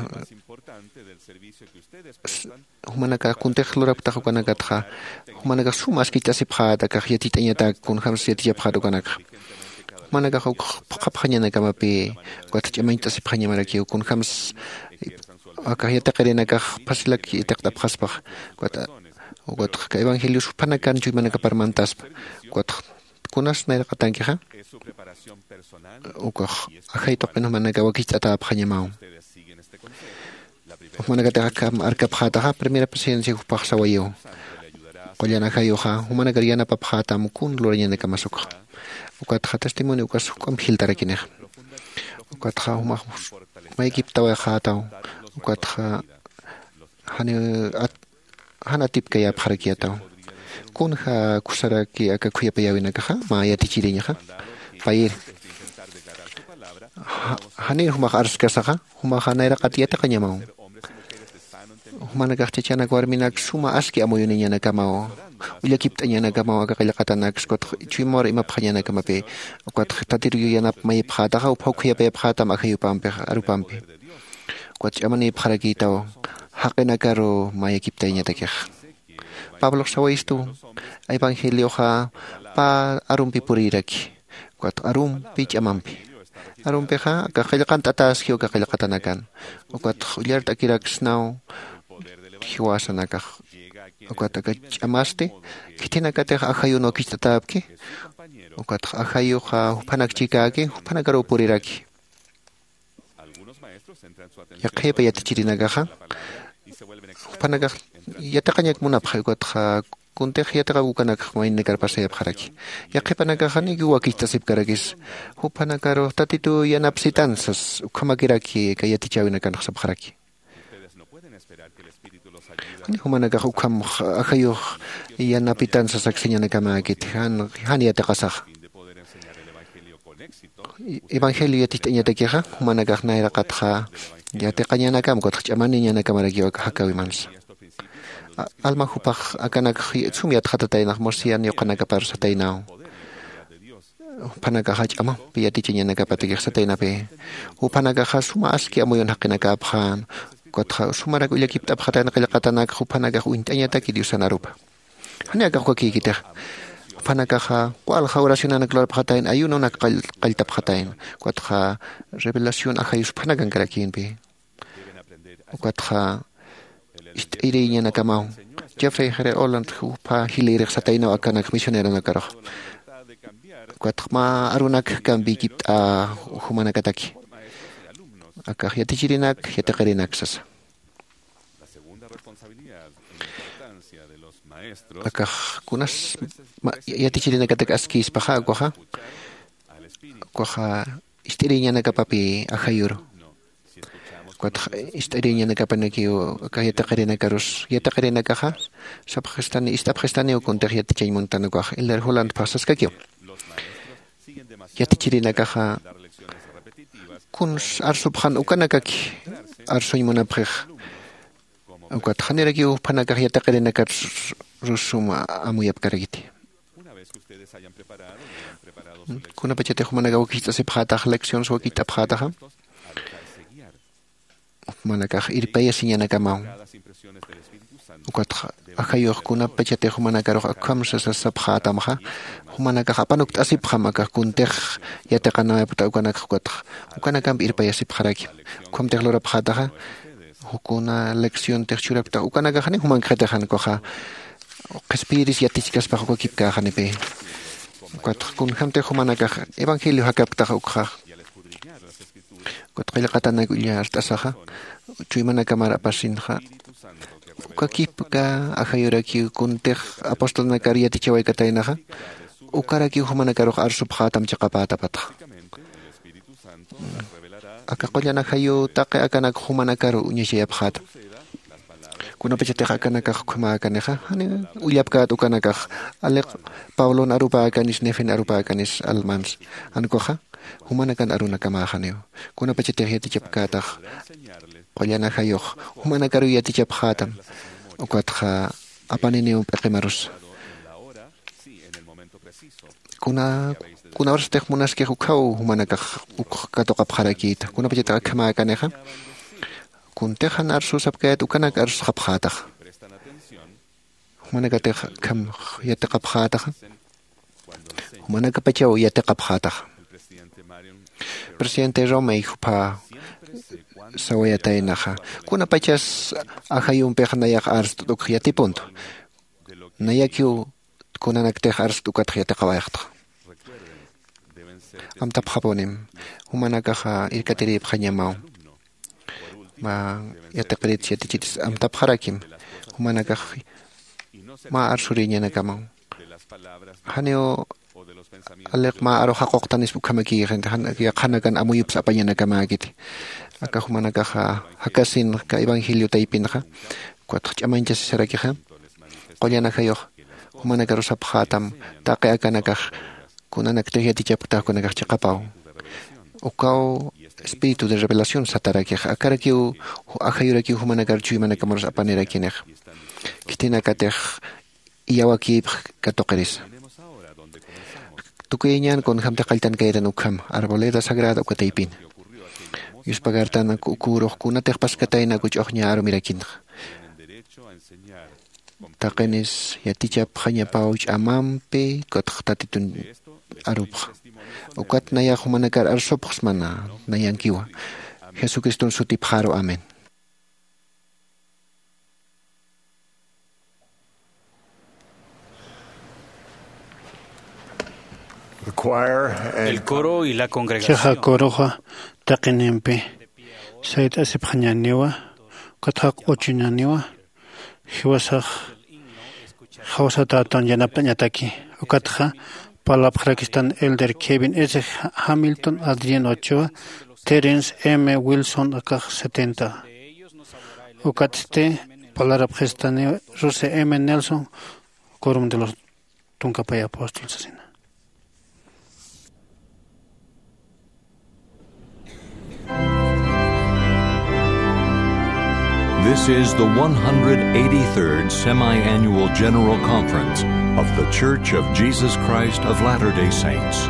humanaka kuntejlurap tajukanakatja humanaka sumas kitasipjata kajyatitañata kunjams yatiyapjatukanak humanaka qapjañana kamapi kuatchamaintasipjañamaraki kunjams akajyataqarinaka pasilaki itaqtapjaspaj kuat evangelio supanakan chuymanaka parmantaspa kuat kunas nairaqatankiqa ukaj ajaytoqpina manaka wakit'ata apjañamao Humanagatakam Arkaphataha, primera presidencia Paxawayo. Collana Hayoha, Humanagariana Papata Mukun, Loriana Kamasuka. Ukatha testimonio Kasukam Hiltarakine. Ukatha Humah, Maikiptawa Hatao, Ukatha Hanatipkaya Parakiatao. Kunha Kusaraki Akakuyapayawinakaha, Maya Tichirinya, Pair. Hani Humah Arskasaha, Humahanera Katiata Kanyamao. Humanagachana Guarminac Suma Aski Amoyuniana Gamao. Ulakiptanyana Gamao Kakakatanak Scott Chimor Imapayana Kamape, Quat Tatirianap May Prata, Pokia Prata Makayupampe, Arupampe. Quat Amani Paragitao, Hakenakaro, Mayakiptanya Takech. Pablo Sawaistu, Evangelioha, Pa Arumpi Puriraki, Quat Arum Pich Amampi. Arumpeha, Kakalakantatas, Kakakatanakan, Quat Huliart Akirax now, Hiwasanaka, Quataka Amaste, Kitinakate Ahayuno Kitatapki, Quat Ahayuha, Panakchikaki, Panagaro Puriraki. Yakepa Yatirinagaha, Panagah Yatakanyak Munapha, Kuntech Yatakanak, Wine Karpasea Haraki. Yakepanagahani, Wakistasip Karagis, Hupanagaro, Tatitu Yanapsitansas, Kamakiraki, Kayatichawinakan Sabharaki. Humanagahukam Ahayo Yanapitanzas Axiana Kamakit, Haniatakasach. Evangelio Titanakeha, Humanagahna Katha, Yatakanianakam got Chamaniana Kamaragio Hakawimans. Alma Hupach Akanak Sumiat Hatataina, Mosian Yokanakapar Satainao. Panagahachama, Piatichina Kapatik Satainape. Upanagaha Suma Aski Amoyon Hakinakaphan. Sumara Gulakip Hatan Kalatanak, Hupanaga Wintanyataki Sanarupa. Hanagaki Kita Panakaha, Qual Haurasiana Glor Hatain, Ayunonak Kaltap Hatain, Quatha Revelation Ahayus Panagan Karakin be. Quatha Irina Kamau, Jeffrey Hare Oland, Hupa Hilir Sataino Akanak Missionary Nakaro. Quatma Arunak can be kept a Humanakataki. Akahiyatichirinak, Yatakarinaxas. Akah Kunas Yatichirinakatakaskis Paha, Quaha Isterinia Nakapapi, Ahayur. Quat Isterinia Nakapanakio, Kayatakarinakarus, Yatakarinakaha, Sabhestani, Istaphestanio, Contagiatichi Montanaquah, Iller Holland Pasaskakio. Yatichirinakaha. Kuns Arsubhan Ukanakaki, Arsuimunapre. Ukat Haneragio Panagayatakarinakat Rusuma Amuyap Karagiti. Kunapachete Humanagawakita Sepata, Lections Wakita Prataha. Manakah Irpaya Sinanakamau. Ukat Akayor Kunapachete Humanagaro Kamsas Sabhatamha. Humanakapanuk Asiphamaka Kuntech Yatakana Putaukanak Ukanakam Irpayasip Haraki. Comterlora Prataha. Hukuna lección texturapta Ukanagahani Human Kretahan Koha. Kespiris Yatichkas Pahokipka Hanepe. Kun Hamte Humanakah Evangelio Hakapta Ukha. Kotrelakatana Guliar Tasaha. Chuimanakamara Pasinha. Ukakipka Ahayuraki Kuntech Apostol Nakaria Tichawakatainaha. Ukaraki Humanakaro Arsubhatam Chakapata Pata. Akakolyana Hayo Take Akanak Humanakaru Unyaphat. Kunapachate Hakanaka Kumakaneha, Uyapka Ukanakach, Alec Paulo Arupa Canis Nefin Arupa Canis Almans, Ankoha, Humanakan Arunakamahaneo, Kunapachate Hetichapkatach, Kolyana Hayoch, Humanakaru Yatichaphatam, Ukatha Apanineo Pakemarus. Kuna Orstech Munaske Hukau, Humanakach, Ukatoka Parakit, Kunapachata Kamakaneha. Kuntehan Arsus Abgat Ukanak Ars Haphatach. Humanakatech Kam Yatakaphatach. Humanakapachao Yatakaphatach. Presidente Romei Hupa Sawayatainaha. Kunapachas Ahayum Pechanayak Ars Tukyatipunt. Nayaku Kunanaktech Ars Tukatriatakawacht. Amtaphaponim. Humanakaha Irkatiri Panyamau. ma yataqrit yatichis amtapjarakim humanakaj ma arsuriña nakamang haneo alek ma aro haqoqtanis bukamaki gente hanakan amuyups apanya nakamagit aka humanakaj hakasin ka evangelio taipinja kuat chamanchas sarakija qollanajayoq humanakarusapjatam taqe akanakaj kunanak tejatichapta kunakaj chaqapau ukao espíritu de revelación satarakij akarakiu ajayurakiu humanakarchu imanakamaros apanerakinej kitinakatej iyawakip katoqeris tukuyañan con hamta qaltan kayran ukham arboleda sagrada ukataypin yuspagartana kukuruq kunatej paskatayna kuch'oqña aro mirakin taqenis yatichap qañapauch amampi kotqtatitun arupq ukat naya humanakar arsopq mana nayankiwa Jesucristo sutipjaro amén. El coro y la congregación. Chaja koroja taqinempe sayt asipjañaniwa kathaq ochunaniwa hiwasaq hawsatatan yanaptañataki ukatja Palabrakistan Elder Kevin S. Hamilton, Adrián Ochoa, Terence M. Wilson, Akaj 70. Ukatzte, Palabrakistan Rose M. Nelson, Quórum de los Tuncapay Apóstoles. This is the 183rd Semi-Annual General Conference of The Church of Jesus Christ of Latter-day Saints.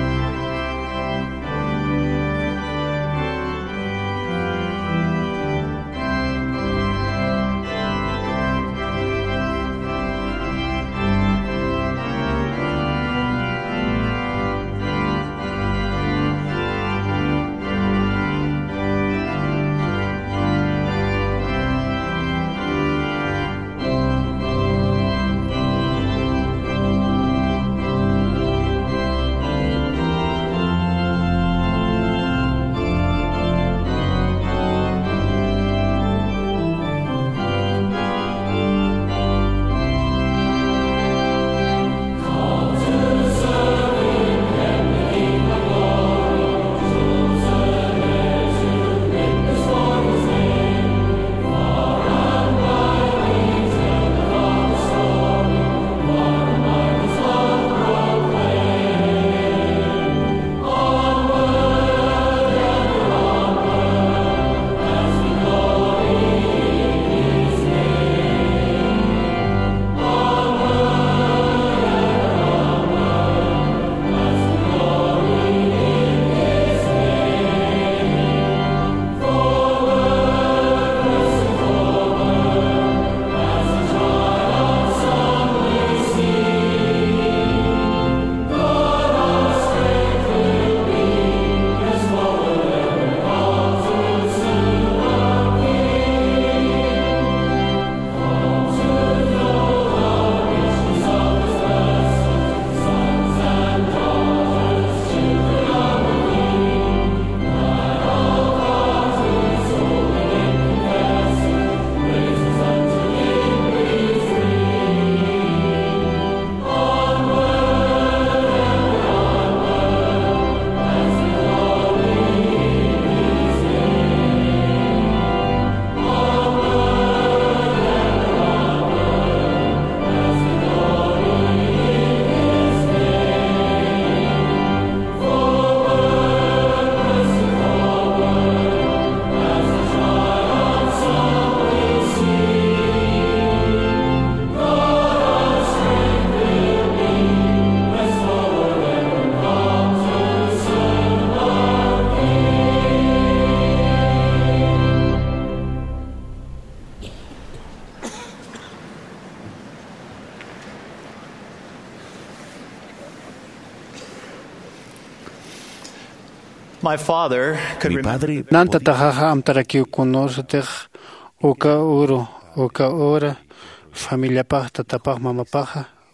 My father could Mi remember padre Nanta tajaja amtarakiu kunosatej uka uru, uka ora, familia paj, tatapaj, mamapaja,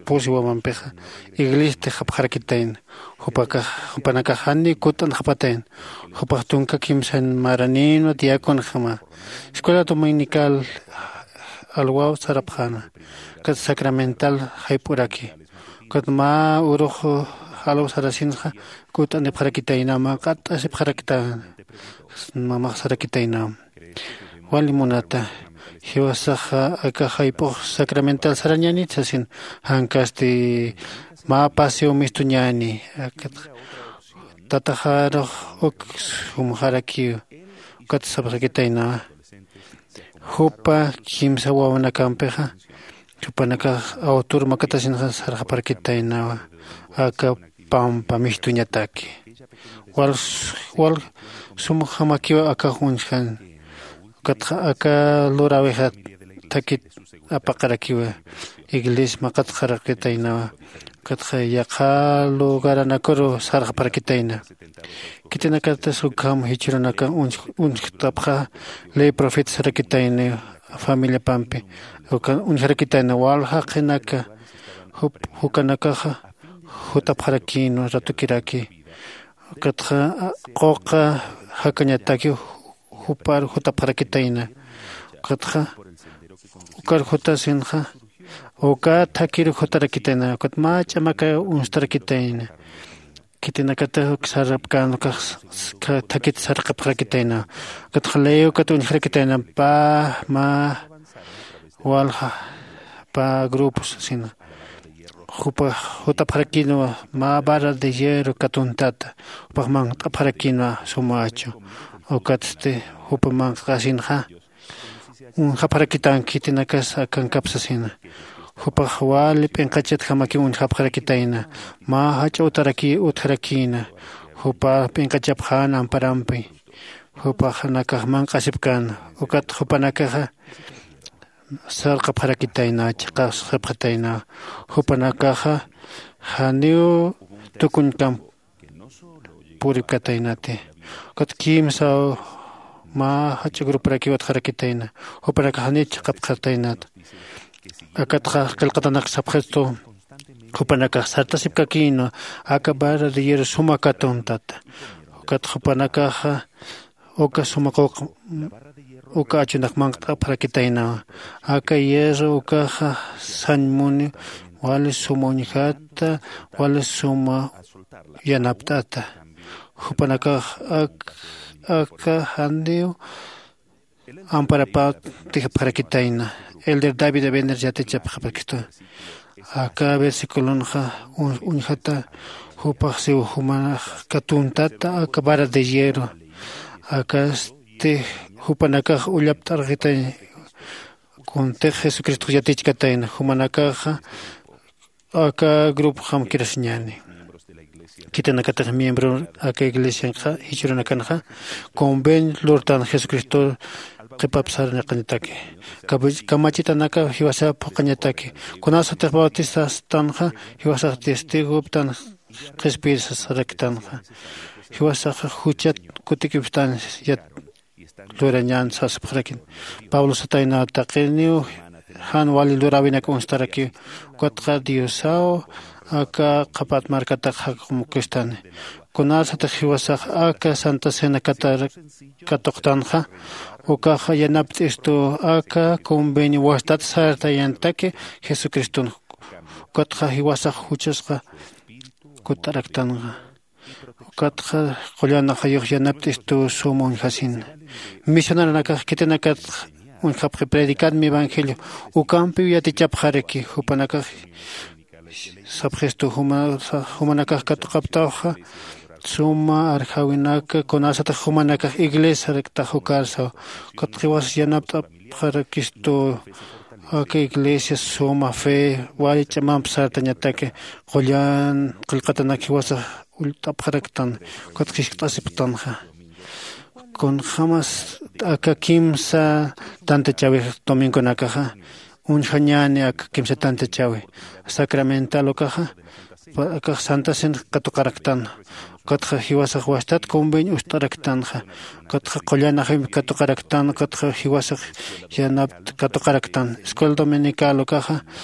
pusi wamanpiqa iglesia hapqarkitayn hupanakajani kutan hapatayn hupaqtunka kimsan maranino diácono jama escuela dominical alwao sarapjana kat sacramental haipuraki kat ma urojo halo sarasinja kutan de parakitayna ma kat asip parakita mama sarakitayna wali munata hiwasaja aka haipo sacramental sarañani tsasin hankasti ma paseo mistuñani tatajaro ok sumharaki kat sabrakitayna hupa kimsa wawana kampeja chupanaka autor makatasin sarja parkitayna aka pampa mistuñataki wal sumhamakiwa aka hunjan aka loraweja takit apaqarakiwa iglesia maqatqarakitayna katqa yaqa lugaranakuru sarja parkitayna kitinakata sukam hichurunaka unchtapqa ley profeta sarakitayna familia pampi unjarakitayna walja qinaka hukanakaja hutapqarakino ratukiraki katqa qoqa hakañataki hupar hutapqarakitayna katqa ukar hutasinja uka takir hutarakitayna katma chamaka unstarakitayna kitinakata sarapkano takit sarqapqarakitayna katqa leo katunjarakitayna pa ma walja pa grupos sina hutapqarakino ma barra de hierro katuntata upaqman tapqarakino sumacho ukatste hupaman qasinja haparakitan kitinakas akan kapsasina hupaq wali p'inqachet hamaki hapqarakitayna ma hach'utaraki utharakina hupa p'inqachapqana amparampi hupaq nakaqman qasipkana ukat hupanakaqa sarqapqarakitayna chiqas hapqatayna hupanakaqa haniu tukunkam puripkataynate kat kimsa ma hach'ugrupuraki utharakitayna hupanakaqa hanichu qapqataynat akatqa qillqatanak sapqesto hupanakaqa sartasipkakino akabara de hierro sumakatuntata ukat hupanakaqa uka sumaquq uka achunaqman qapqarakitayna aka hierro ukaqa sanmuni wali sumunjata wali suma yanaptata hupanakaqa aka handiu amparapa tijapqarakitayna elder David Ebener yatechapqarakito aka versiculonja unjata hupaq humana katuntata aka vara de hierro aka hupanakaqa ullaptarqitay kunte Jesucristo yatechkatayna humanakaqa aka grupo hamkirasñani kitanakata miembro aka iglesia hichuranakanqa conven lortan Jesucristo qipapsarnaqanitaki kamachitanaka hiwasa paqañataki kunasata bautistas tanja hiwasa testigo tan qespirsa saraktanqa hiwasa huchat kutikiptan yat lorañan sasqrakin Pablo satayna taqiniu han wali lorawina constaraki qatqa diosao aka qapat markata haqmukistan kunasata hiwasa aka santa cena katoqtanja ukaqa yanaptisto aka convenio wastat sartayantaki Jesucristo qatqa hiwasa huchasqa kutaraktanja qatqa qollanaqa yuq yanaptisto sumun hasin misionarnaka kitinakat unqapqi predicar mi evangelio ukampi yatichapqariki hupanaka sabgesto humanaka katuqaptawqa suma arjawinaka kunasata humanaka iglesia rekta hukarsa qatqiwas yanaptapqarakisto aka iglesia suma fe wali chamampa sartañataki qollan qillqatanaki wasa ultapqaraktan qatqishqtasiptanja con jamás aka kimsa tanta chawi domingonakaqa unjañani aka kimsa tanta chawi sacramental okaqa aka santa sen katuqaraktan qatqa hiwasaq wastat convenio ustaraktanja qatqa qollanajim katuqaraktan qatqa hiwasaq yanap katuqaraktan escuela dominical okaqa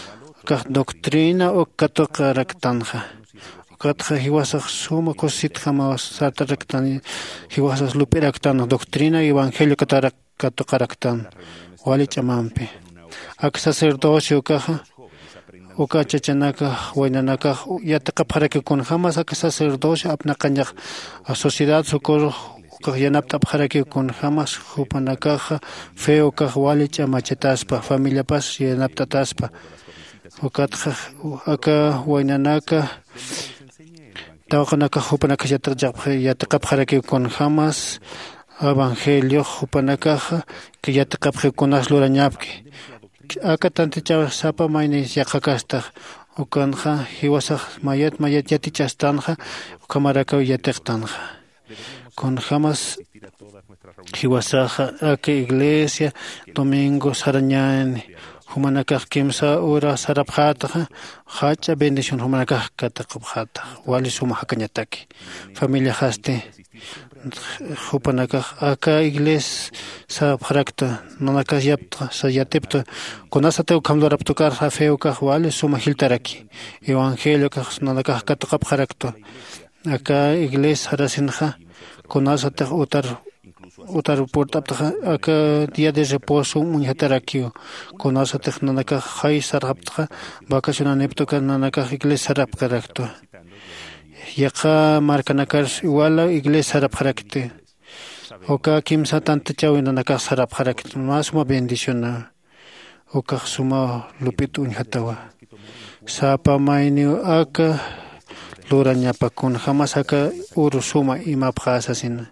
Kah doctrina o katoka raktanja. Katja hiwasaj suma cosita más sata raktan hiwasaj lupiraktan doctrina evangelio katoka raktan. Wali chamampi. Ak sacerdocio kaja. Uka chachanaka wainanaka yataqa parake kun jamás ak sacerdocio apnaqanya a sociedad socorro yanapta parake kun jamás hupanaka feo ka wali chamachetaspa familia pas yanapta taspa ukatja aka wainanaka tawqanaka hupanaka yataqa parake kun jamás evangelio hupanaka que yataqa kunas lurañapki acá tanticha sapa mayni yaqakasta ukanja hiwasaj mayat yatichastanja ukamaraka yatiqtanja con jamás hiwasaj aka iglesia domingo sarañani humanaka kimsa ura sarapjata hacha bendición humanaka kataqbjata wali suma hakañataki familia haste hupanaka aka iglesia sa prakta nanaka yapta sa yatepta konasate ukamlorapto kar feo ka wale suma hiltaraki evangelio ka nanaka kataqap harakto aka iglesia harasinja konasate utar portapta aka día de reposo unhataraki konasate nanaka hay sarapta vacaciona nepto ka nanaka iglesia sarapkarakto yaqa markanakar iguala iglesia sarapkarakte oka kimsa tanta chawina naka sarapkarakte más uma bendición oka suma lupitu unhatawa sapa maini aka lurañapa kun jamás aka urusuma imapjasasin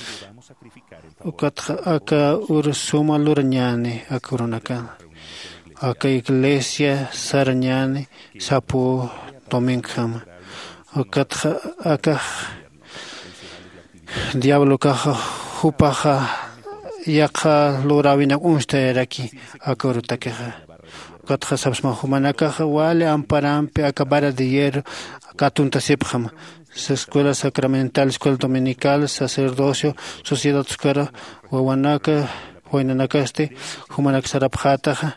aka urusuma lurañani akurunaka aka iglesia sarañani sapu domingo aka diablo kaja hupaja yaqa lurawina unsteraki akurutakeja katja sabsma humanaka wale amparampe acabara de hierro katunta sepjama escuela sacramental escuela dominical sacerdocio sociedad skara wawanaka wainanakaste humanaka sarapjataja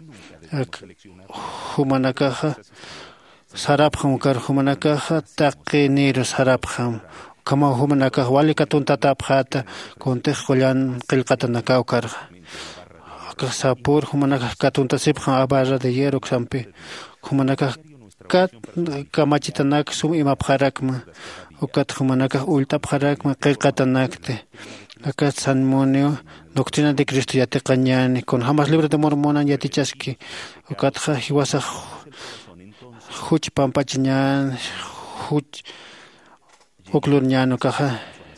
humanaka sarapjam kar humanaka taqinir sarapjam kama humanaka wali katunta tapjata konte kholan qilqatanaka ukar sapur humanaka katunta sepjam abara de hierro xampe humanaka kamachitanak sum imapjarakma ukat humanaka ultapjarakma qilqatanakte acá San Monio doctrina de Cristo yatiqañani con jamás libre de mormona yatichaski ukatja hiwasa huch pampachiñan huch uklurñano kaja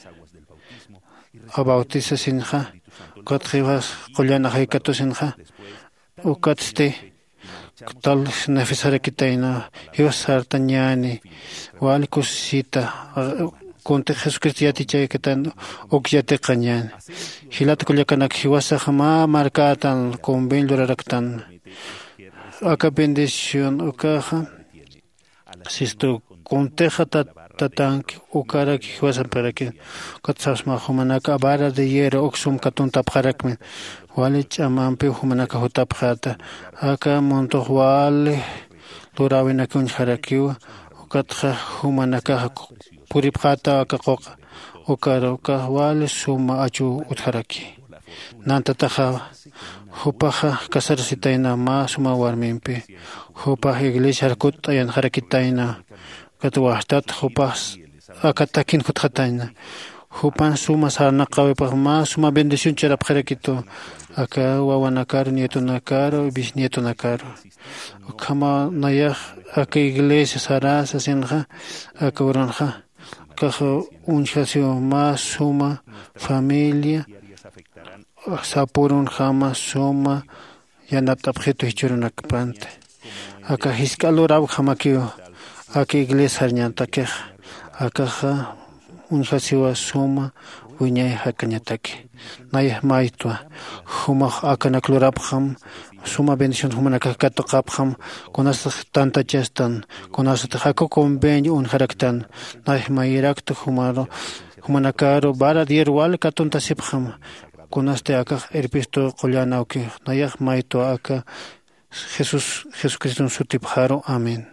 abautiza sinja ukatjivas qollana haykatu sinja ukatste tal nefisare kitaina hiwas sartañani wali kusita conte Jesucristo yaticha ketan okyatiqañani hilata kullakanak hiwasa jama markatan convenio raraktan aka bendición ukaja sisto conteja tatank ukara hiwasa para que katsasma humanaka bara de hierro oxum katunta pharakmen wale chamampe humanaka hutapkhata aka monto wale turawina kun harakiwa ukatja humanaka puripkhata aka qoqa ukara wale suma achu utharaki nantataja hupaja kasarsitaina ma suma warmimpe hupaja iglesia kutayan harakitaina katwahtat hupas akatakin kuthataina hupan suma sarna qawepa ma suma bendición charap harakito aka wawanakar nietonakar bisnietonakar kama naya aka iglesia sarasa sinja aka uranja kaja unchasio ma suma familia sapurun jama suma yanat objeto hichurunakpante aka hiskalurab jamakio aka iglesia ñantakej aka unchasio suma uñay hakañataki naya maitwa huma aka naklurabjam suma bendición humanaka katoqabjam kunas tanta chestan kunas hako convenio unharaktan naya mayrakta humanakaro bara dierwal katunta sipjam kunaste aka erpisto qollana uki naya maitwa aka Jesucristo sutipjaro. Amén.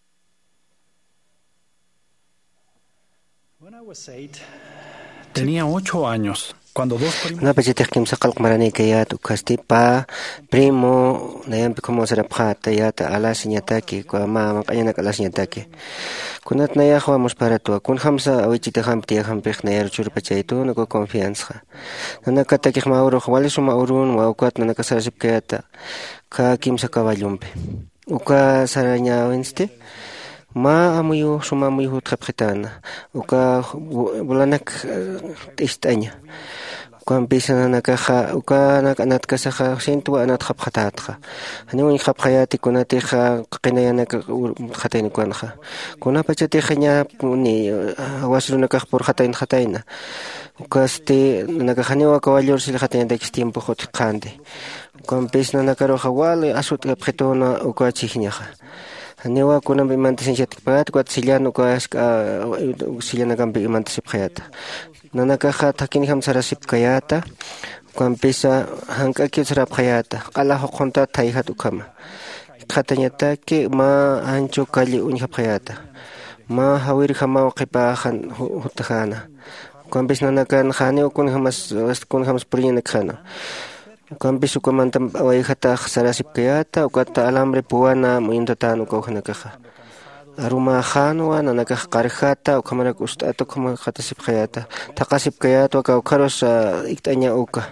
Tenía 8 años cuando dos primos. Na pachitih kimsaqal qmarani kayat ukastipa primo nayan como será pjata yata alas ñataki kwa mama qayanak alas ñataki kunat nayaq vamos para tu kun hamsa awichita hamti hampih nayar churpachaytu no confianza nanakata kihmauro wali suma urun wa ukat nanakasarasip kayata ka kimsa kaballumpe uka saraña wenste ma amuyu suma amuyu trapretana uka bulanak istaña Kuan bisa nakaha uka nakanat kasaha sentu anat khapkhatatha hani uni khapkhayati kunatiha qinayanaka khatayni kuanha kuna pachati khanya uni wasruna kah por khatayn khatayna ukaste nakahani wa kawalyor sil khatayn de tiempo khot qande kuan bisa nakaro hawali asut khapkhetona uka chihniha Haniwa kuna bimantas insyatipat kuat silan uka silana kambi imantas ipkhayata nanakaha takini ham sarasip kayata kuan pisa hankaki sarap kayata qala hoqonta thaihat ukama khatanyata ke ma ancho kali unya kayata ma hawir khama qipa khan hutkhana kuan pisa nanakan khani ukun hamas purinya khana kuan pisa kumantam awai khata sarasip kayata ukata alambre puana muintatan ukawhanakaha aruma khanwa nanaka qarjata ukamarak ustato kuma khatasip khayata taqasip kayata ka ukharos iktanya uka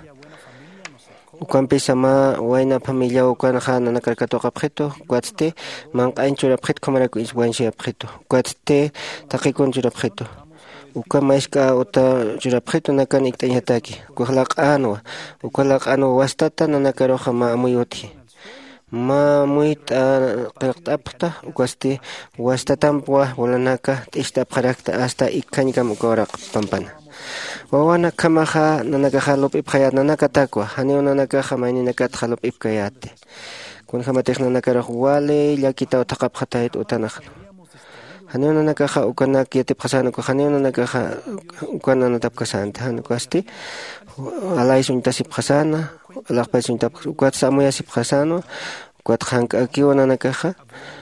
ukampisa ma waina familia ukana khana nakarkato qabkhito kwatste manqanchura qabkhit kumarak iswanshi qabkhito kwatste taqikun chura qabkhito ukamaishka uta chura qabkhito nakan iktanya taki kuhlaqanwa ukalaqanwa wastata nanakaro khama amuyuti ma muita qaqtapta ukaste wastatampwa walanaka istapqarakta hasta ikkañkam ukawaraq pampana wawana kamaha nanakaha lup'ip khayat nanakatakwa haniw nanakaha mayninaka thalup'ip kayate kun hamatih nanakaraq wale llakita uthaqapqatayt utanaq haniw nanakaha ukanak yatip qasana haniw nanakaha ukana natapkasanta hanukaste alay suntasip qasana alaqpay suntap ukat samuyasip qasano ukat hank'akiwa nanakaha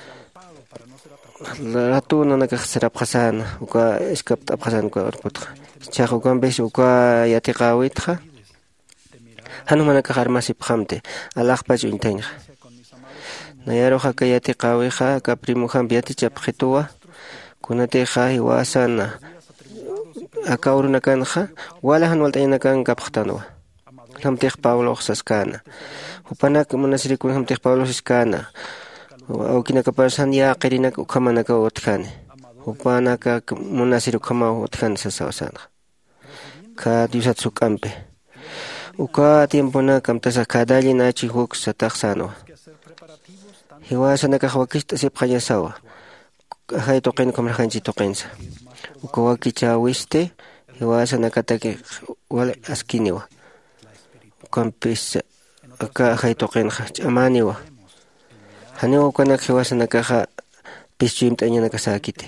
ratu nanakaha sarap qasana uka iskap tapqasana uka urputqa chaq ukanpis uka yatiqawitqa hanu manakaha armasip qamte alaqpay suntayqa nayaruqa ka yatiqawiqa ka primuhampi yatichap qhituwa kunatiqa hiwasana aka urunakanqa walahan walt'aynakan kapqtanwa hamtih Pablo saskana upanak munasirikun hamtih Pablo saskana aukinaka parsan ya qirinak ukhamanaka utkhani upanaka munasiru khama utkhani sasawasana ka diusat sukampe uka tiempona kamtasa kadali nachi huk sataqsano hiwasana ka hawakista sipqayasawa hay toqin kamrahanchi toqinsa uka wakicha wiste hiwasana kataki wala askiniwa Kampis aka hay toqin amaniwa haniwa kanak hiwasana kaha pischim tanya nakasakite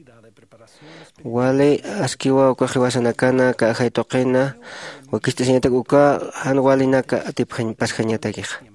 wale askiwa uka hiwasana kana ka hay toqina wakista sinyatak uka han wali naka atiphan paskhanyatakiha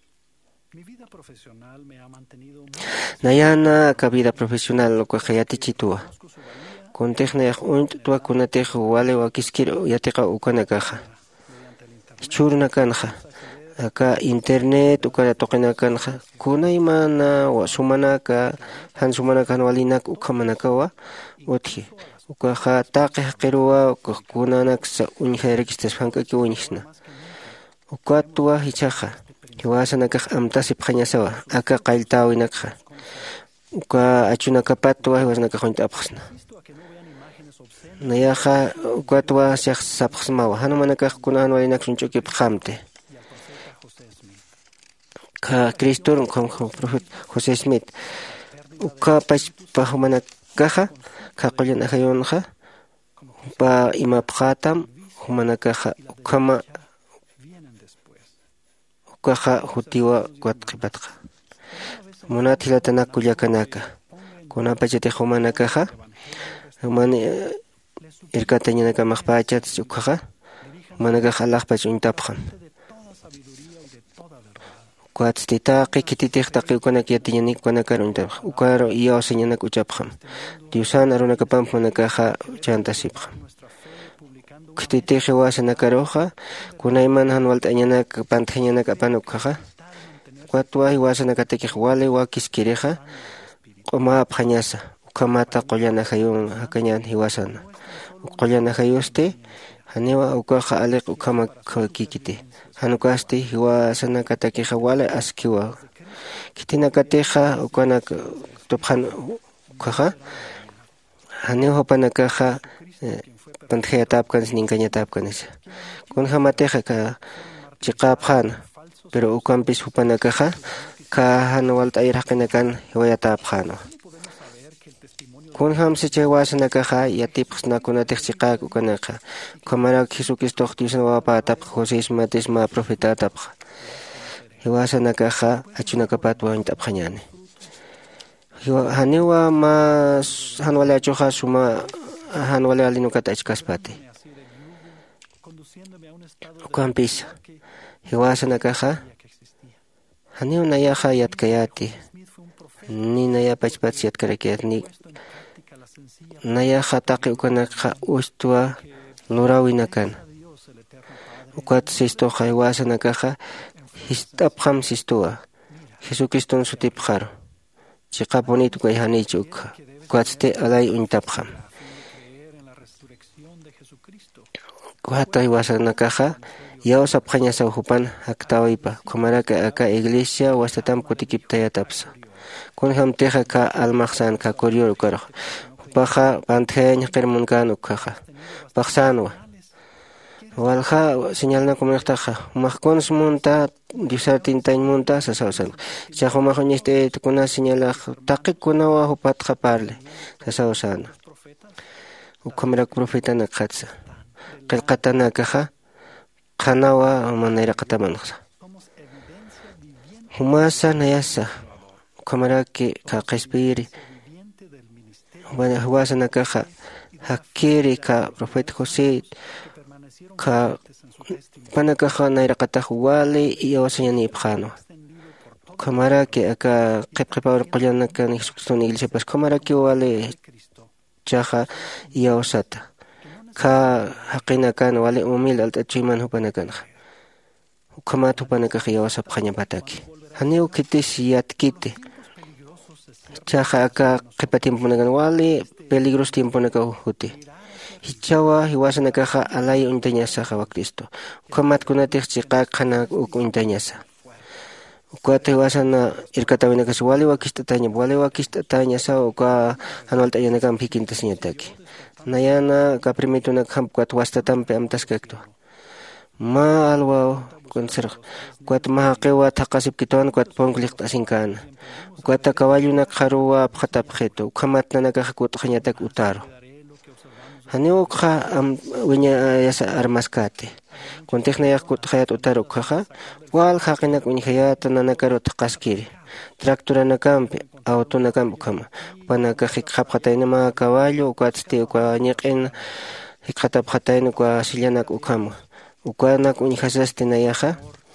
nayana ka vida profesional uka hayati chitua kuntihna unt tua kunatih wale wakiskir yatiqa ukana kaha churna kanha aka internet ukana toqina kanha kunay mana wa sumanaka han sumanaka walinak ukhamanaka wa uthi uka taqi qirwa kunanak sa unherikistas hankaki unisna uka tua hichaha hiwasanaka amtasip khanysawa aka qailtawinakha uka achunaka patwa hiwasanaka khonta apkhsna nayaha ukatwa siaq sapqsmawa hanumanaka kunan walinak sunchuki pqamte ka Cristo con profet José Smith uka pahumanakaha ka qullan ahayonha pa imapqatam humanakaha ukama ukaha hutiwa kwatqibatqa munathilatana kullakanaka kunapachati humanakaha humani irkataña naka maqpachat ukhaqa manaka halaqpach untapqan Cuatstitaqi kititiqtaqi ukanaki yatiñani ukanakar untaq ukaro iyo señanak uchapqam Diosana runakapam munakaja chantasipqa kititiqi wasanakaroja kunayman hanwalt'añanak panthiñanak apanukaja cuatwahi wasanakatikiq wale wakiskiriqa q'uma aphañasa ukamata qollana hayun hakañan hiwasana qollana hayuste haniwa ukaqa aliq ukama kikiti hanukasti hiwasana katakiqa wale askiwa kitina katiqa ukanak tuphan ukaqa haniwa panakaqa panthiya tapkanis ninkaña tapkanis kunja mateqa ka chiqapqana pero ukampis hupanakaqa ka hanwalta ayraqinakan hiwaya tapqana kunjam siche wasanakaqa yatipqsnakunatiq chiqaq ukanaqa kamara Jesucristo Diosna wapa tapqa José Ismatisma profeta tapqa hiwasanakaqa achunakapatwa tapqañani haniwa mas hanwala achuqa suma hanwala alinukata achkaspati ukampis hiwasanakaqa haniwa nayaqa yatkayati ni naya pachpachis yatkarakiyat ni nayaqa taqi ukanaqa ustuwa lurawinakan ukat sistoqa hiwasanakaqa histapqam sistuwa Jesucristo sutipqaro chiqa bonito kay hanichu ukatste alay untapqam kuhata hiwasanakaqa yawsapqaña sawhupan haktawaypa kumaraka aka iglesia wastatam kutikiptayatapsa kunham teqa ka almaqsan ka kuryor ukaraq paqa pantheña qirmunkan ukaqa paqsanwa walha señalna kumiqtaqa maqkunas munta diusartintañ munta sasawsan chaqumaqñiste tukuna señalaq taqikunawa hupatqa parle sasawsana ukamrak profetana qatsa qillqatana kaqa qanawa manayraqa humasa nayasa ukamaraki ka qespiri huwasanakaqa hakkiri ka profeta José ka panakaqa nayraqataq wali iyawasañani ipqano ukamaraki aka qipqipawar qullanakani Jesucristo iglesia pas ukamaraki wali chaqa iyawasata ka haqinakan wali humilde altachuyman hupanakanja ukamata hupanakaqa iyawasapqaña pataki haniw kitis yatkiti chaqa aka qipa tiempunakan wali peligros tiempunaka huti hichawa hiwasanakaqa alay untañasaqa wa Cristo ukamatkunatiq chiqa qhana untañasa ukata hiwasana irkatawinakas wali wakistatañasa uka hanwalt'ayanakan pikintasñataki nayana ka primitunaka hampukat wastatampi amtaskaktu ma alwa kunsir kuat mahaqiwa thaqasipkituan kuat pongkliqtasinkana kuata kawalluna qaruwa phatapqetu ukamatnanaka kutqañatak utaro haniuqa wiña yasa armaskate kuntiqnayaq kutqayat utaro ukaqa wal haqinak wiñhayata nanakaru taqaskiri tractoranakampi autonakampi ukama panaka hiqhapqataynama caballo ukatste uka ñiq'ina hiqhatapqatayna uka sillanak ukama ukanak uñhasaste nayaqa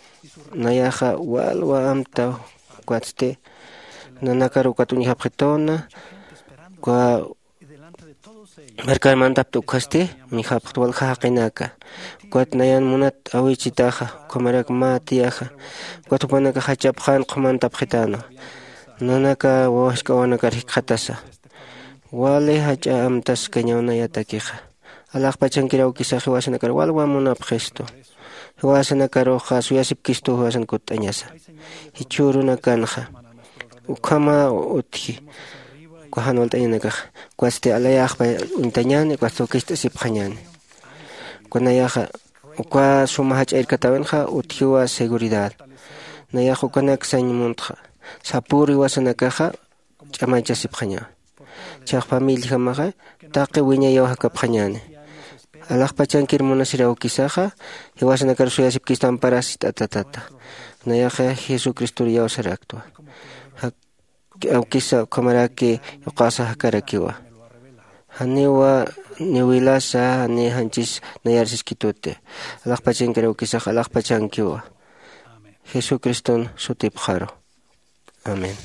walwa amta ukatste nanakaru ukat uñhapqituna uka merkalmantapta ukhaste uñhapqta walqa haqinaka ukat nayan munat awichitaqa ukamaraka matiyaqa ukat upanaka hachapqan qumantapqitano nanaka wawashka wanakar hiqhatasa wali hacha amtas kañawnayatakiqa alaqpachankiraw kisaq hiwasanakar walwa munapqisto hiwasanakaruqa suyasipkistu hiwasankut'añasa hichurunakanja ukama utji kuhanwalt'añanakaqa kuaste alayaqpa untañani kuastukista sipqañani kunayaqa uka suma hacha irkatawinqa utjiwa seguridad nayaqa ukanak sañimuntqa sapuri hiwasanakaqa ch'amaycha sipqaña chaq familia taqi wiñayaw hakapqañani alaqpachankir munasiraw kisaqa hiwasanakar suyasipkista amparasit atatata nayaqa Jesucristo yawsar actua awkisa ukamaraki yuqasa hakarakiwa haniwa niwilasa ni hanchis nayarsiskitute alaqpachankir awkisaqa alaqpachankiwa Jesucriston sutipqaro. Amén.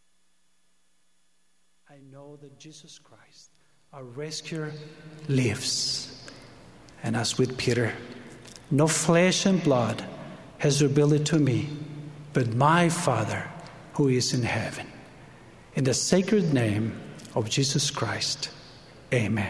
I know that Jesus Christ, our rescuer, lives. And as with Peter, no flesh and blood has revealed it to me, but my Father who is in heaven. In the sacred name of Jesus Christ, amen.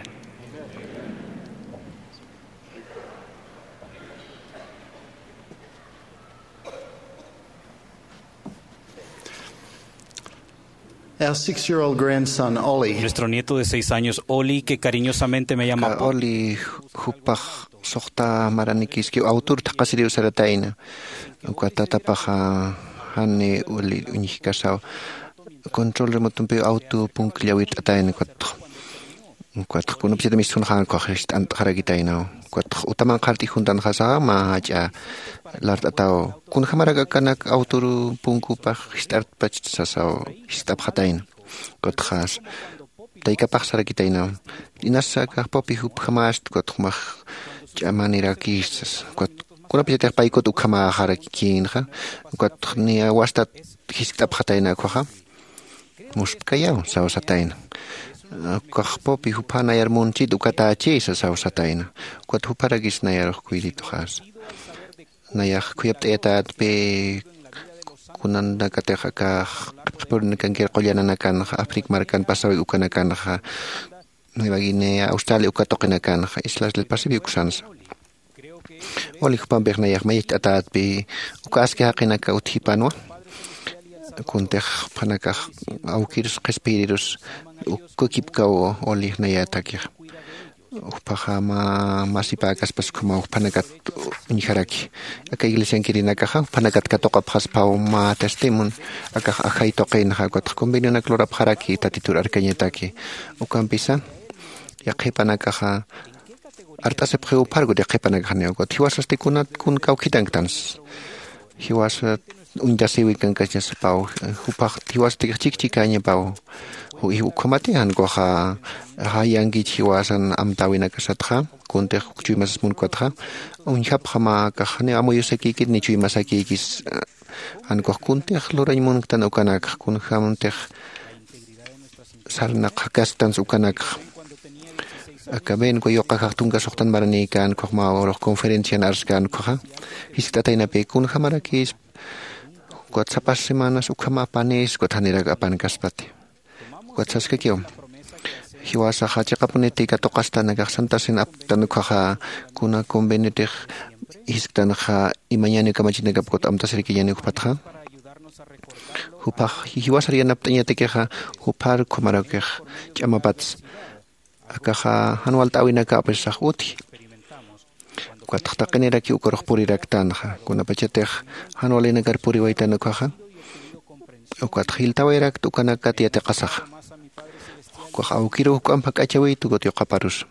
Our 6-year-old grandson, Ollie. Nuestro nieto de 6 años, Oli, que cariñosamente me llama Papa. Oli hupaq soqta maranikiski autor taqasiriu sarataina. Kuatatapaja hanne Oli unikasao. Control remote pe auto punklawit ataina kuat kuno pisa misun han ko khist ant haragitaina kuat utaman qarti juntan khasa ma haja lart atao kun khamaraga kanak auto punku pa start pach sasao stap khatain kot khas taika paxaragitaina inasa ka popi hup khamast kot khmach jamanira kis kot kuna pisa pai kot ukhama harakin kha kot nia wasta histap khataina ko kha muskaya sao satain Kahpopi hupana yar monchi dukata chesa sausataina. Kuat huparagis na yar kuilito has. Na yar kuyap teetat pe kunanda kateha ka purna kan kir qolyana nakan Afrik markan pasawi ukana kan ha Nueva Guinea Australia ukatokina kan Islas del Pacífico sans. Oli hupambek na yar mayit atat pe ukaske hakina ka uthipanwa. Kunteh panakah aukirus respirirus ukukipkao oli na yatakir upahama masipakas pas kuma panakat uniharaki aka iglesia kirinakaha panakat katoka paspau ma testimun aka akai toqin ha kot convenio na clora pharaki tatitur arkanyetaki ukampisa yaqipanakaha artase preu pargo de qipanakha kot hiwasasti kunat kun kaukitangtans hiwas undasiwi kan kasas pau upah hiwas tikchikanya pau hu ukamatihan ko ha hayangi chiwasan amtawina kasatha kunte chuimas mun kwatha unhap khama ka khane amoyosaki kit ni chuimasaki kis an ko kunte khlorañ mun tan ukanak kun khamte sarna khakastan ukanak akaben ko yoqa khtunga soqtan marani kan ko ma oro conferencia narskan ko ha histataina pe kun khamara kis ko tsapas semanas ukama panes ko thanira apan kaspati Kuatsas que kyo. Hiwasa hacha kapuneti katokasta nagasanta aptan kha kuna convenetech istan kha imañani kamachine kapkot amtasriki yani kupatha. Hupah hiwasa rian aptanya tekha hupar kumarakeh chamapats akaha hanwal tawina ka pesah uti. Kuataktakenera ki ukoroh puri raktan kha kuna pachetech hanwalina garpuri waitan kha. Kuat hiltawirak tukana katiate qasakh. Aukiro kampak achawi tu gotio qaparus.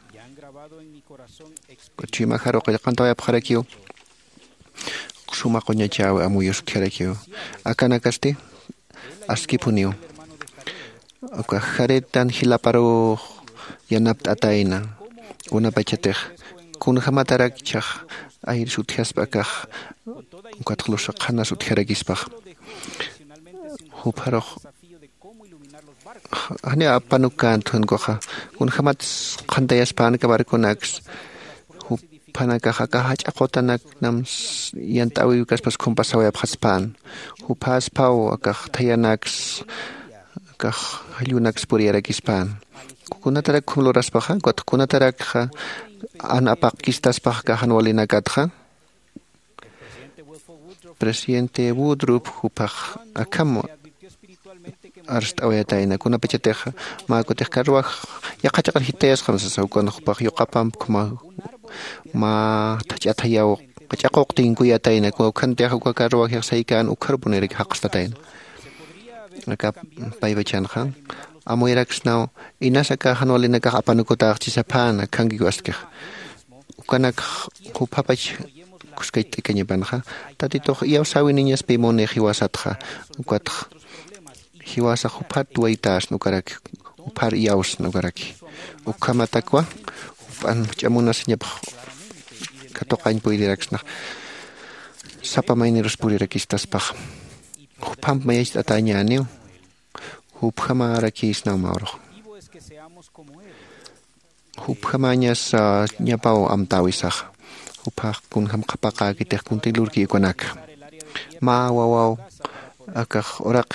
Chima kharo qantawa pharakio. Suma qonya chaw amuyus kharakio. Akana kasti askipunio. Aka kharetan hilaparo yanapt ataina. Una pachatech kun hamatarak chakh air suthiaspakah. Kuatkhlos khana suthiaragispakh. Huparoh hanya panukan thun goha kun khamat khantayas pan ka barkonax hupanaka hakahach akotanak nam yantawi kaspas kumpasawa phaspan hupas pau akah thayanax kah halunax puriara kispan kunatara khumloras paha got kunatara kha an apakistas pah ka hanwalina katha Presidente Woodruff hupah akam arst awayataina kuna pachateja ma kotej karwaj yaqachaqal hitayas khamsa sawkan hupah yoqapam kuma ma tachatayaw qachaqoqtin kuyataina ko khanteja ko karwaj yaksaikan ukharbunerik haqstataina aka paybachan khan amoyraksnao inasaka hanolina ka apanukota chisapana kangi waskeh ukanak hupapach kuskait kanyabanha tatito yaw sawi niñas pimone hiwasatha ukat hiwasa hupat waitas nukarak upar yaus nukaraki ukamatakwa upan chamunas nyap katokain puidiraksna sapamaineros purirakistaspaqa hupam mayach atañaniu hupjamarakis naumauro hupjamañas ñapao amtawisaj hupaj kunjam qapaqa kitej kuntilurki ikuanak ma wawaw akaj oraq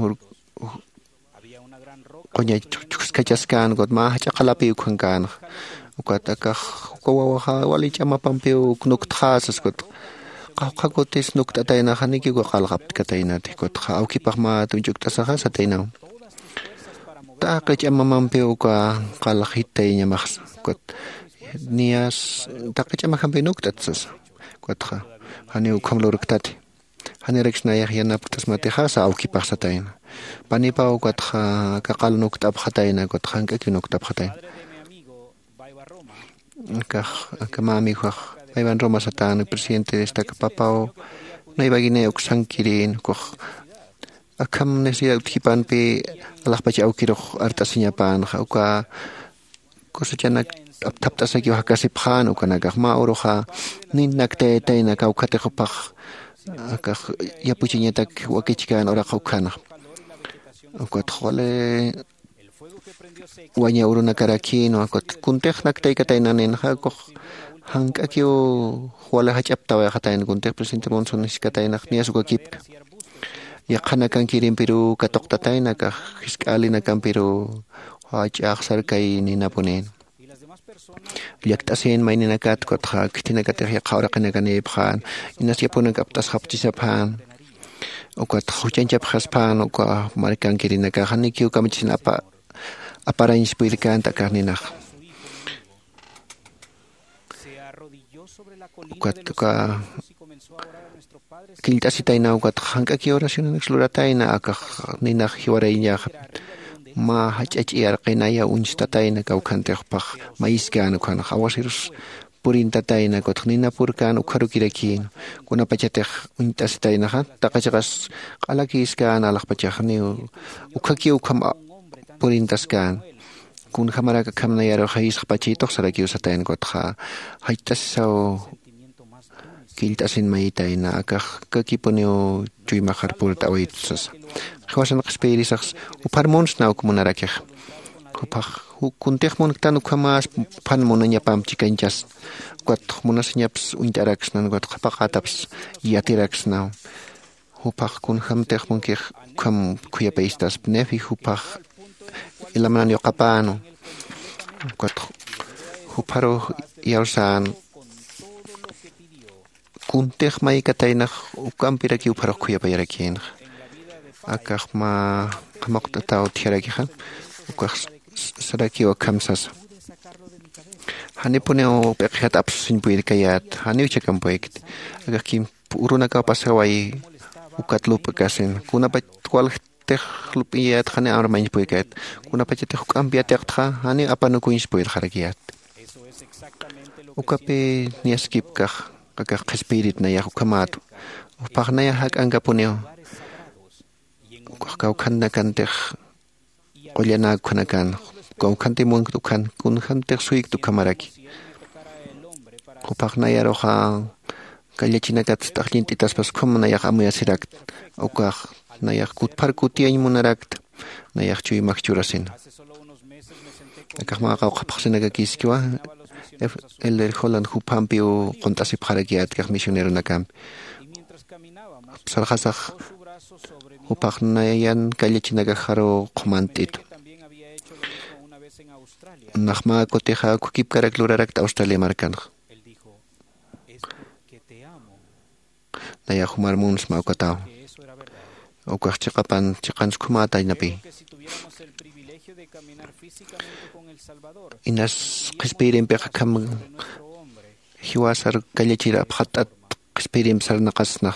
qoña chuskachaskan got ma chaqalapi ukhankan ukat akaj wawaja wali chamapampiu knuktjasas got qawqakutis nuktatayna haniki qalqapt kataynati got awkipaq ma tunchuktasaja satayna taqich amamampiu ka qalqitay ñamaq got nias taqich amahampi nuktatsas got hani ukhamlurktati hani rexnayah yanaptas matijasa awkipaq satayna panipa got kaqal nuktab khatayna got hankaki nuktab khatayna kamami juaj Iban Roma Satán, el presidente de esta papao, no iba Guinea Oxanquirin, akam necesidad utipan pe alah baca ukiro artasinya pan, uka kosachana taptas aki hakasi pan, uka nagah ma oroha, nin nakte taina kau kate kopach, akah ya pucinya tak wakichikan ora kau kana, uka thole wanya uruna karakin, uka kunteh nakte kataina nen hakoh. Hankakio wala hachaptawa khatayn kunte presidente Monson iskatayna niasuka kipka yaqana kan kirin Peru katoktatayna ka hiskalina kan Peru hachaq sarkay ninapunen yaktasen mainina kat kotha kitina katya qawra kana kane phan inas yapuna kaptas khapchisapan okat khuchanchap khaspan oka marikan kirina ka hanikio kamichin apara inspirikan takarnina ukat ka kiltasitayna ukat hankaki oración exploratayna akaj nina hiwaraynya ma hachachiyar qinaya unstatayna kawkantejpaq maiskan kan hawasirus purintatayna kot nina purkan ukharukirakin kunapachatej untasitayna taqachagas qalakiskan alaqpachajni ukhaki ukham purintaskan kun khamara khamna yaro khais khapachitoq sarakiu satayn kotha haitasau kiltasin maitayna akaj kakipuneo chuymajar purtawitsas khwasan qspirisas uparmons na ukmunarakej upaj kuntejmon tan ukhamas panmonanya pamchikanchas kwat monasñaps uintaraksnan kwat qapaqataps yatiraksna upaj kun hamtejmon kej kham kuyapaistas pnefi upaj ilamnan yoqapano kwat uparo yausan kuntej maikatayna ukampiraki uparo kuyapayarakin akaj ma qamaqtataw tiyarakijan ukaj saraki wakamsas hani puneo peqhat apsin puirkayat hani uchakan puikt akaj kim uruna ka pasawai ukatlup kasen kunapat kwal teh lupiyat hani armain puikat kunapachet ukampiat tha hani apanu kuins puir kharakiat ukape niaskip kah kakak spirit na yak ukamat upakna hak angka puneo kau kanna kanteh qollana kunakan kau kante mon tukan kun kanteh suik tu kamaraki upakna yaroha kallachina kat takhlintitas pas komna yak amuya sirak ukah na yak kutpar kutian munarakt na yak chui makchurasin akah ma kau qapaxina kiskiwa el Holland Hupampio contasip harakiat kah misionero nakam salhasaj upaqnayan kallachina haro qomantit nahma koteja kukip karak lurarak Australia markan naya humar muns ma ukataw ukah chiqapan chiqans kumata inapi inas qispirin peqa kam hiwasar kallachira phatat qispirin sarna qasna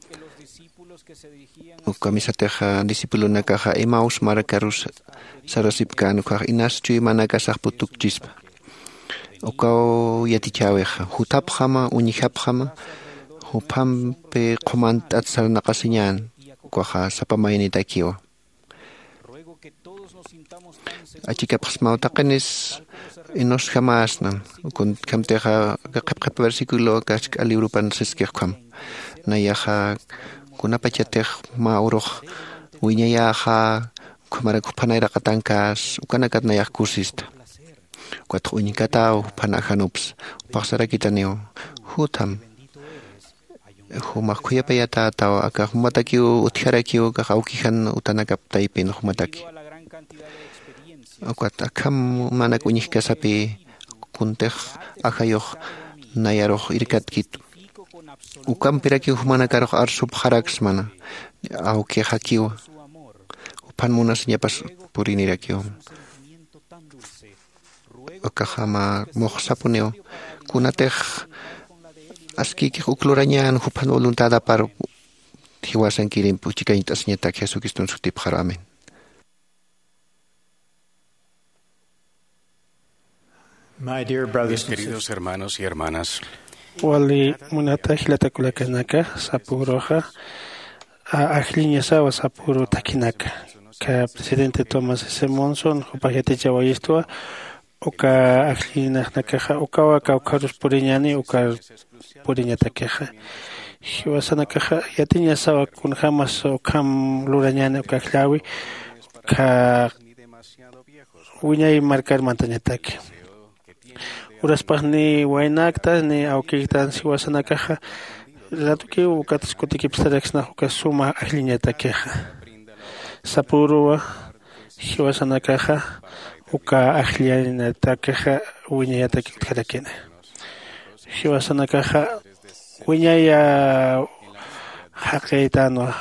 ukamisateja discípulo nakaja Emaus marakarus sarasipkan ukah inas chui manakasaq putukchispa ukaw yatichaweja hutapjama unijapjama hupampe qomantat sarna qasinyan ukaja sapamayni takiwa achikapjas mautaqanis inos jamás nan kun kamteja qep versículo kask alibrupan siskejkam nayaha kunapachatej mauruj wiñayaja kumarak panayra katankas ukanakat nayaj kursista cuatro unikata panajanups pasara kitaneo hutam humakuya payata tawa aka humataki utjaraki ka aukihan utanakap taipin humataki akwat akam manak unikka sapi kuntej ajayoh nayaroj irkatkit ukam piraki humanakaroj arsub haraks mana auke hakiwa upan munas nyapas purinirakiwa akahama mohsapuneo kunatej askiki uklurañan hupan voluntada para hiwasan kirin puchikaintas ñetak Jesucristo sutip amen. My dear brothers, queridos hermanos y hermanas, wali munata hilatakula kanaka sapuroja ajliña sawa sapuro takinaka ka presidente Thomas S. Monson upajete chawaistua uka ajlina nakaja ukawa kaukarus puriñani ukar puriña takeja hiwasana kaja yatiña sawa kun jamas ukam lurañani ukaklawi ka wiñay marcar mantañatake uraspaj ni wainaktas ni aukiktan siwasana kaja latuki ukatas kutikipstarexna uka suma ajliñatakeja sapuruwa hiwasana kaja uka ajliñatakeja wiñayatake utkarakina hiwasana kaja wiñaya haqaytanwa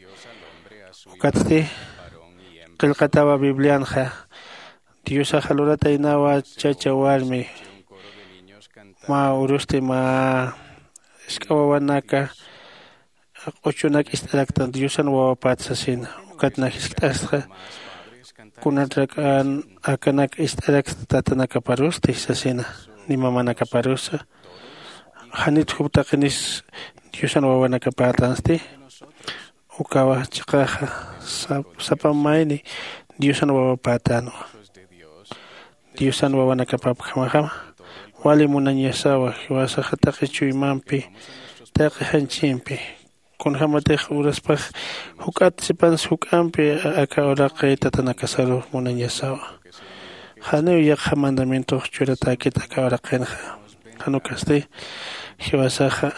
ukatsti qillqatawa biblianja Diosa jalurata inawa chacha warmi ma uruste ma iskawawanaka ochunak istalaktan Diosan wawapatsasin ukatna hisktasqa kunatrakan akanak istalaktatanaka paruste sasina nimamanaka parusa hanit hubtaqinis Diosan wawanaka patansti ukawa chiqaja sapamayni Diosan wawapatano Diosan wawanaka papkamajama wali munañasawa hiwasa hataqi chuymanpi taqi hanchimpi kunhamatej uraspaj huk'at sipans huk'anpi aka uraqay tatanakasaruj munañasawa haniw yaqha mandamiento churataki aka uraqinja hanukasti hiwasaja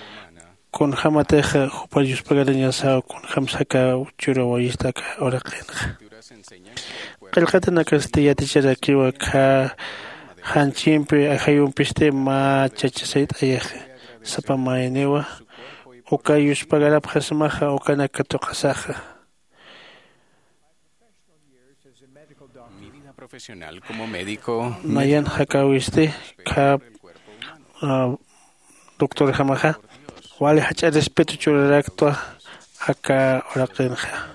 kunhamatej hupayuspagalañasawa kunhamsaka churawayista aka uraqinja qillqatana kastiyaticharakiwa ka hanchimpi ajayunpiste ma chachasayt'ayaj sapamayniwa ukayuspagaraphasmaja ukanakatuqasaja mi vida profesional como médico mayan hakawiste ka doctor hamaja wali hacha respeto churaraktua aka uraqinja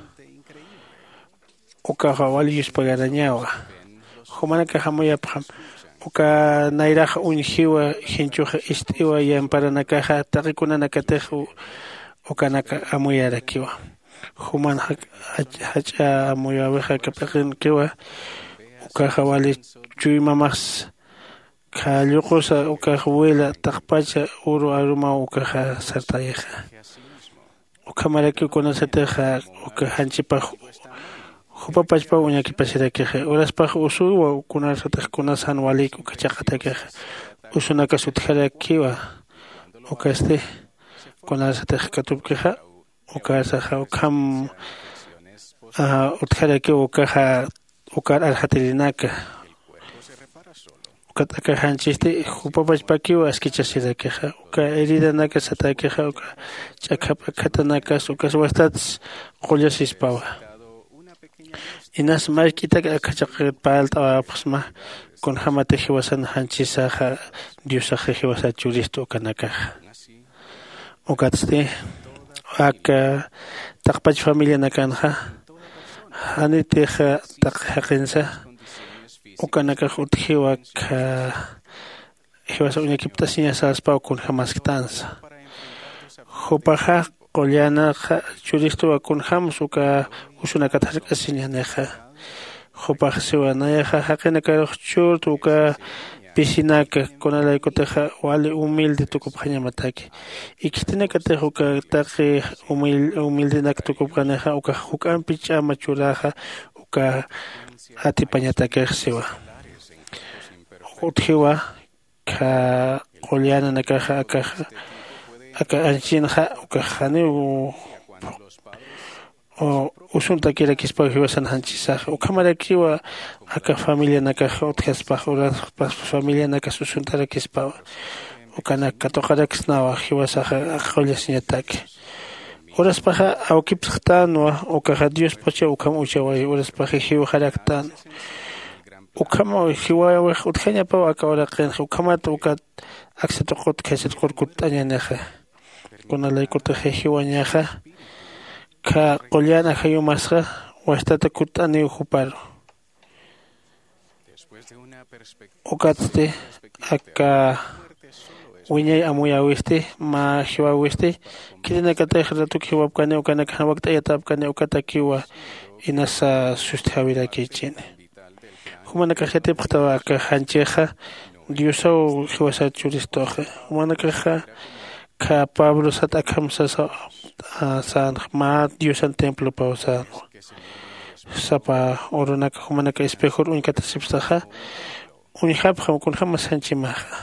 uka wali yuspagarañawa humanaka hamuyapam uka nairaja unjiwa hinchuja istiwa yamparanakaja taqikunanakateju ukanaka amuyarakiwa human hacha amuyaweja kapaqinkiwa ukaja wali chuymamas ka lluqusa ukaja wela taqpacha uru aruma ukaja sartayeja uka marakikunasataja uka hanchipaj Hupapachpa uñakipasirakeja uraspaj usuwa kunasataq kunasan waliku kachaqatakeja usunaka sutjarakiwa ukaste kunasataq katupkeja ukasaja ukam utjarakiwa ukaja ukar arjatirinaka ukataka hanchiste hupapachpakiwa askichasirakeja uka heridanaka satakeja uka chakapakatanakas ukas wastatis qullasispawa Inas marquita kachaq palta pasma con hamate hiwasan hanchisaja diosaje hiwasa churisto kanaka ukatste aka taqpach familia nakanja haniteja taqhaqinsa ukanaka uthiwa ka hiwasa uñakiptasiña saspa con hamasktansa hupaja Qollana churisto kun hams uka usuna katarkasiña neja hupaj siwanayaja haqina karuq churt uka piscinaka kunalaykuteja wali humilde tukupqañamataki ikitinakateja uka taqi humildenaka tukupqaneja uka huk'anpi ch'ama churaja uka atipañatakiqa siwa utjiwa ka qollana nakaja aka anchinja uka hani o usunta kira kispa hiwasan hanchisaja ukamarakiwa aka familia nakaja utjaspa uras familia nakas usuntara kispa ukana katoqarakisnawa hiwasaja aqollasiñataki uraspaja awkipsqtanwa ukaja Dios pacha ukam uchaway uraspaja hiwajaraktan ukama hiwawa utjañapa aka uraqen ukamata ukat aksatuqut kaysatuqut añaneja kunalaykuteja hiwañaja ka qollana hayumasqa wastata kutani uparo ukatste aka wiñay amuyawiste ma hiwawiste kirinakateja ratuki hiwapkani ukanaka waktayatapkani ukatakiwa inasa sustihawirakichini humanakajatipqtawa aka hancheja Diosaw hiwasa churistoja humanakaja ka Pablo satakamsa san ma Diosan templo pausan sapa orunaka humanaka espejo unikata sipstaja unihapja kunjama sanchimaja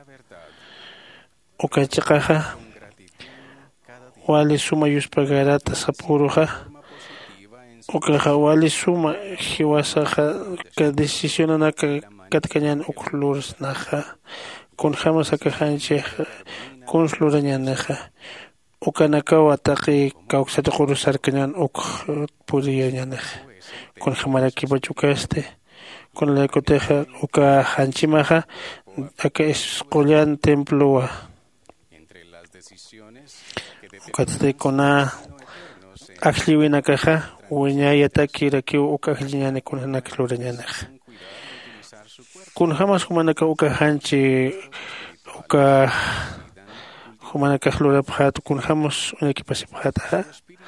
ukachikaja wali suma yuspagarata sapuruja ukaja wali suma hiwasaja ka decisionanaka katkañan uklurasnaja kunjama sakajancheja kunslurañaneja ukanakawa taqi kawsata qurusarkañan puriyañaneja kunjamaraki pachukaste kunlaykuteja uka hanchimaja aka esqullan templowa ukatste kuna akliwinakaja wiñayataki rakiwa uka akliñani kunjanaka lurañaneja kunjamas humanaka uka hanchi uka humanaka lurapjatu kunjamos unikipasipjata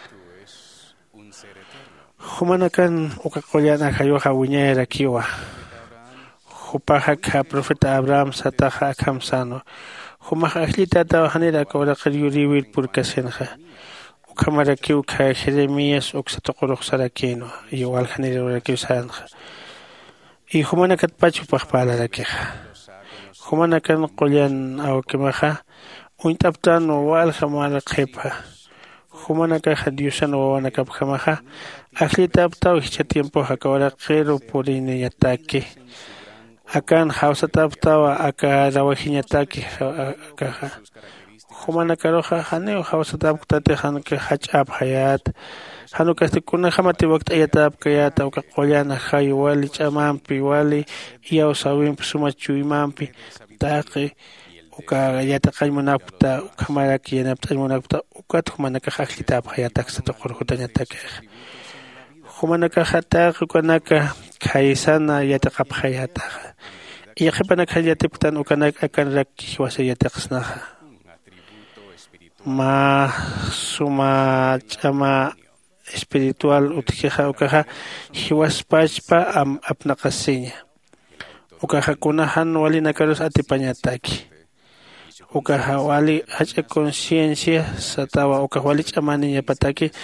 humanakan uka qollana hayuja wiñay rakiwa hupaja ka profeta Abraham sataja akamsano humaja aklitata hanira kawraqir yuriwir purkasenja ukamarakiw ka Jeremías uksatoqoroqsarakino igual hanira urakiw sanja y humanakat pachu pajpalarakija humanakan qollan awkimaja uintaptan walja malaqepa humanaka Diosan wawanakapjamaja aklitaptaw hicha tiempo hakawraqero puriñataki akan hawsataptawa aka rawajiñataki akaja humanakaroja haneo hawsataptate hanka hach'ap hayat hanukaste kunajamati waktayatapkayata uka qollana hayu wali ch'amanpi wali yawsawinpi suma chuymanpi taqi uka yataqaymunapta ukamaraki yanapta aymunapta ukat humanaka aklitap hayataksata qurqutañataki humanaka hataq ukanaka khaysana yataqap hayataqa iyaqipanaka hayatiptan ukanaka akanraki hiwasa yataqsnaqa ma suma ch'ama espiritual utkiqa ukaqa hiwaspachpa apnaqasiña ukaqa kunahan walinakaros atipañataki ukaqa wali hach'a conciencia satawa ukaqa wali ch'amaniñapataki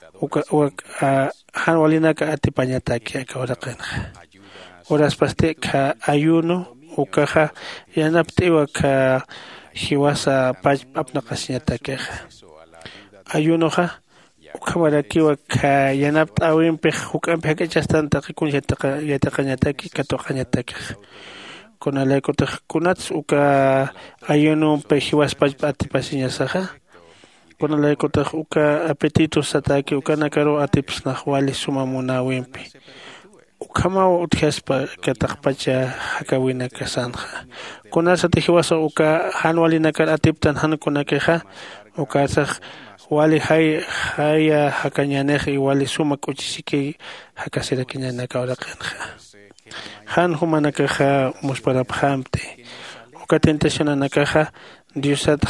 han walinaka atipañataki akawraqinqa uraspaste ka ayuno ukaqa yanaptiwa ka hiwasa apnaqasiñatakiqa ayunoqa ukamarakiwa ka yanapta awinpi huk'anpi hak'achastanta qikunllataqa yataqañataki katuqañatakiqa kunalaykutaj kunats uka ayununpi hiwaspachpa atipasiñasaqa kunalaykutaj uka apetito sataki ukanakaro atipasnaq wali suma munawinpi ukamawa utjaspa kataqpacha hakawina kasanja kunasati hiwasa uka hanwalinakar atiptan hankunakiqa ukasaq wali haya hakañaneja y wali suma kuchisiki hakasirakiñanaka uraqinja han humanakaja musparaphamte uka tentacionanakaja Diosat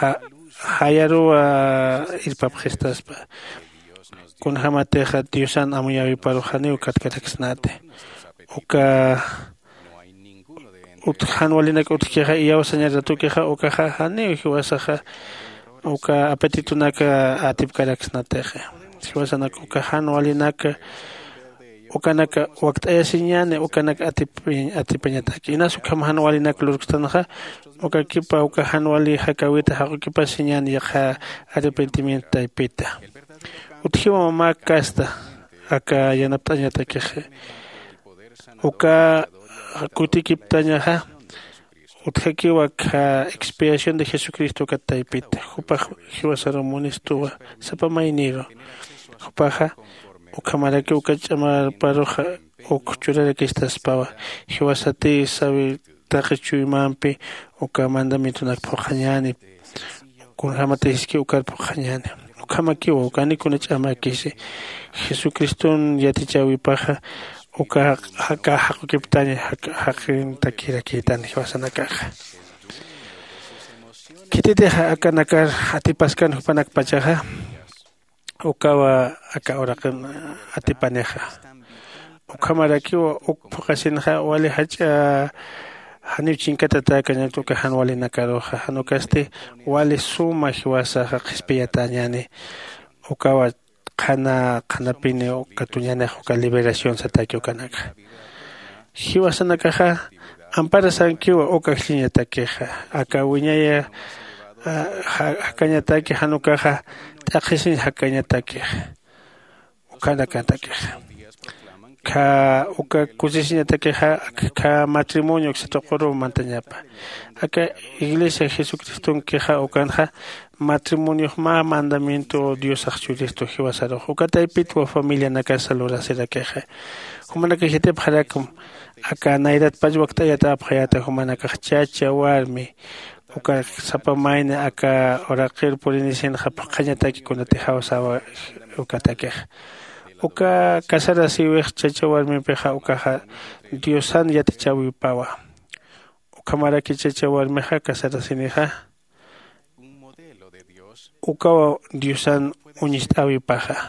hayaruwa irpapjestaspa kunhamateja Diosan amuyawiparujani ukatkarakisnate uka uthanwalina utkiha iyawsaña ratukiha ukaha hani hiwasaha uka apetitunaka atipkaraksnateje hiwasanaka ukahanwalinaka ukanaka waqt'ayasiñani ukanaka atipañataki inasu kamahanwalinaka lurkstanaja ukakipa ukahanwali hakawita hakukipa siñani yaqa arrepentimiento taypita utjiwa mama kasta aka yanaptañatakeje uka kutikiptañaja utjakiwa ka expiación de Jesucristo kataypita hupaj hiwasaramunistuwa sapamayniro hupaja ukamaraki ukachamar paruja ukchuraraki istaspawa hiwasati sabi taqechuymanpi ukamandamitunaka phuqañani kunhamatiski ukarphuqañani ukamakiwa ukanikuna ch'amakisi Jesucriston yatichawipaja uka haka hakukiptaña hakin takirakitani hiwasanakaja kititeja akanakar atipaskan hupanak pachaja ukawa aka orakan atipaneja ukamarakiwa ukpuqasinja wali hacha hanip chinkatata kañatuka hanwali nakaroja hanukaste wali suma hiwasaja qispiyatañani ukawa qanapini ukatuñani uka liberación sataki ukanaka hiwasanakaja amparasankiwa ukaqliñatakeja aka wiñaya hakañataki hanukaja taqisin hakañataki ukanakantaki ka uka kusisiñataki ka matrimonio ksatoqoro mantañapa aka iglesia Jesucristo keja ukanja matrimonio ma mandamiento Dios achuristo hiwasaro ukataypitwa familia naka salurasera keja humanaka hite pharakum aka nairat pajwaqtayata apkhayata humanaka chacha warmi uka sapamayna aka oraqir purinisin hapaqañataki kunati hawsawa ukataki uka kasarasiwij chacha warmipiqa ukaja Diosan yatichawipawa ukamaraki chacha warmiqa kasarasiniqa ukawa Diosan uñist'awipaqa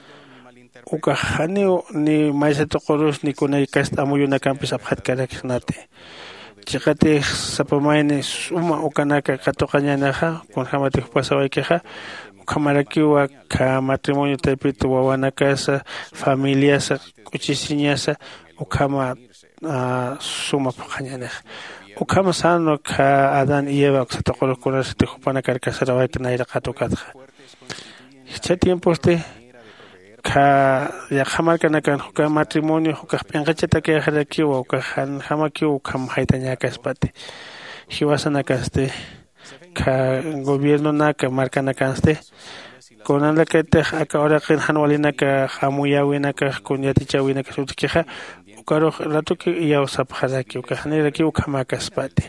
ukajaniw ni maysatoqorus ni kunay kasta amuyunakampis aphatkarakisnate chiqati sapamayni suma ukanaka katuqañanaqa kunhamati pasawaykiqa ukamarakiwa ka matrimonio taypitu wawanakasa familiasa kuchisiñasa ukama suma paqañanaqa ukama sano ka Adán y Eva ksatoqorukunasiti hupana karkasarawayta nayraqatukatqa chay tiemposte ka yaqhamarkanakan huka matrimonio huka p'inqachataki harakiwa uka hamakiwa ukam haytañakaspati hiwasanakaste ka gobierno naka markanakaste kunanlakatej aka oraqin hanwalinaka hamuyawinaka kunyatichawinaka sutkiqa ukaro ratuki iyawsapharaki uka haniraki ukamakaspati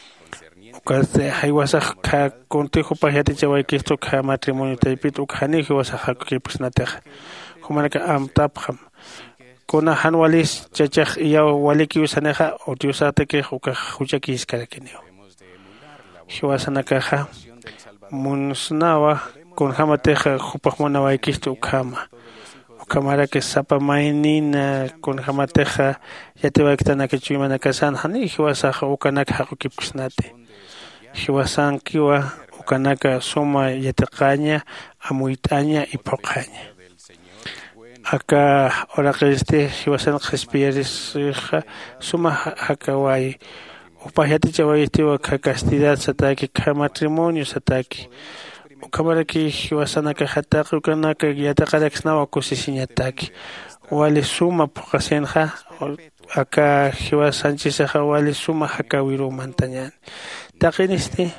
ukaste haywasaq ka kuntijupa yatichawaykisto ka matrimonio taypit uka haniji wasaq hakukipusnatej humanaka amtapqam kuna hanwalis chachaq iyaw waliki usaneja utiusateki uka huchakiskarikiniw hiwasanakaja munsnawa kunhamateja hupaqmunawaykisto ukama ukamaraki sapamaynina kunhamateja yatiwaykitanaki chuymanakasan hani hiwasaqa ukanaka haqukipusnate hiwasankiwa ukanaka suma yatiqaña amuytaña y phuqaña aka oraqiste hiwasanqa espiyarisqa suma hakaway upayatichawaytiwa ka castidad sataki ka matrimonio sataki ukamaraki hiwasanaka hataqi ukanaka yataqarakisnawa kusisiñataki wali suma phuqasinqa aka hiwasanchisaqa wali suma hakawirumantañani taqinisti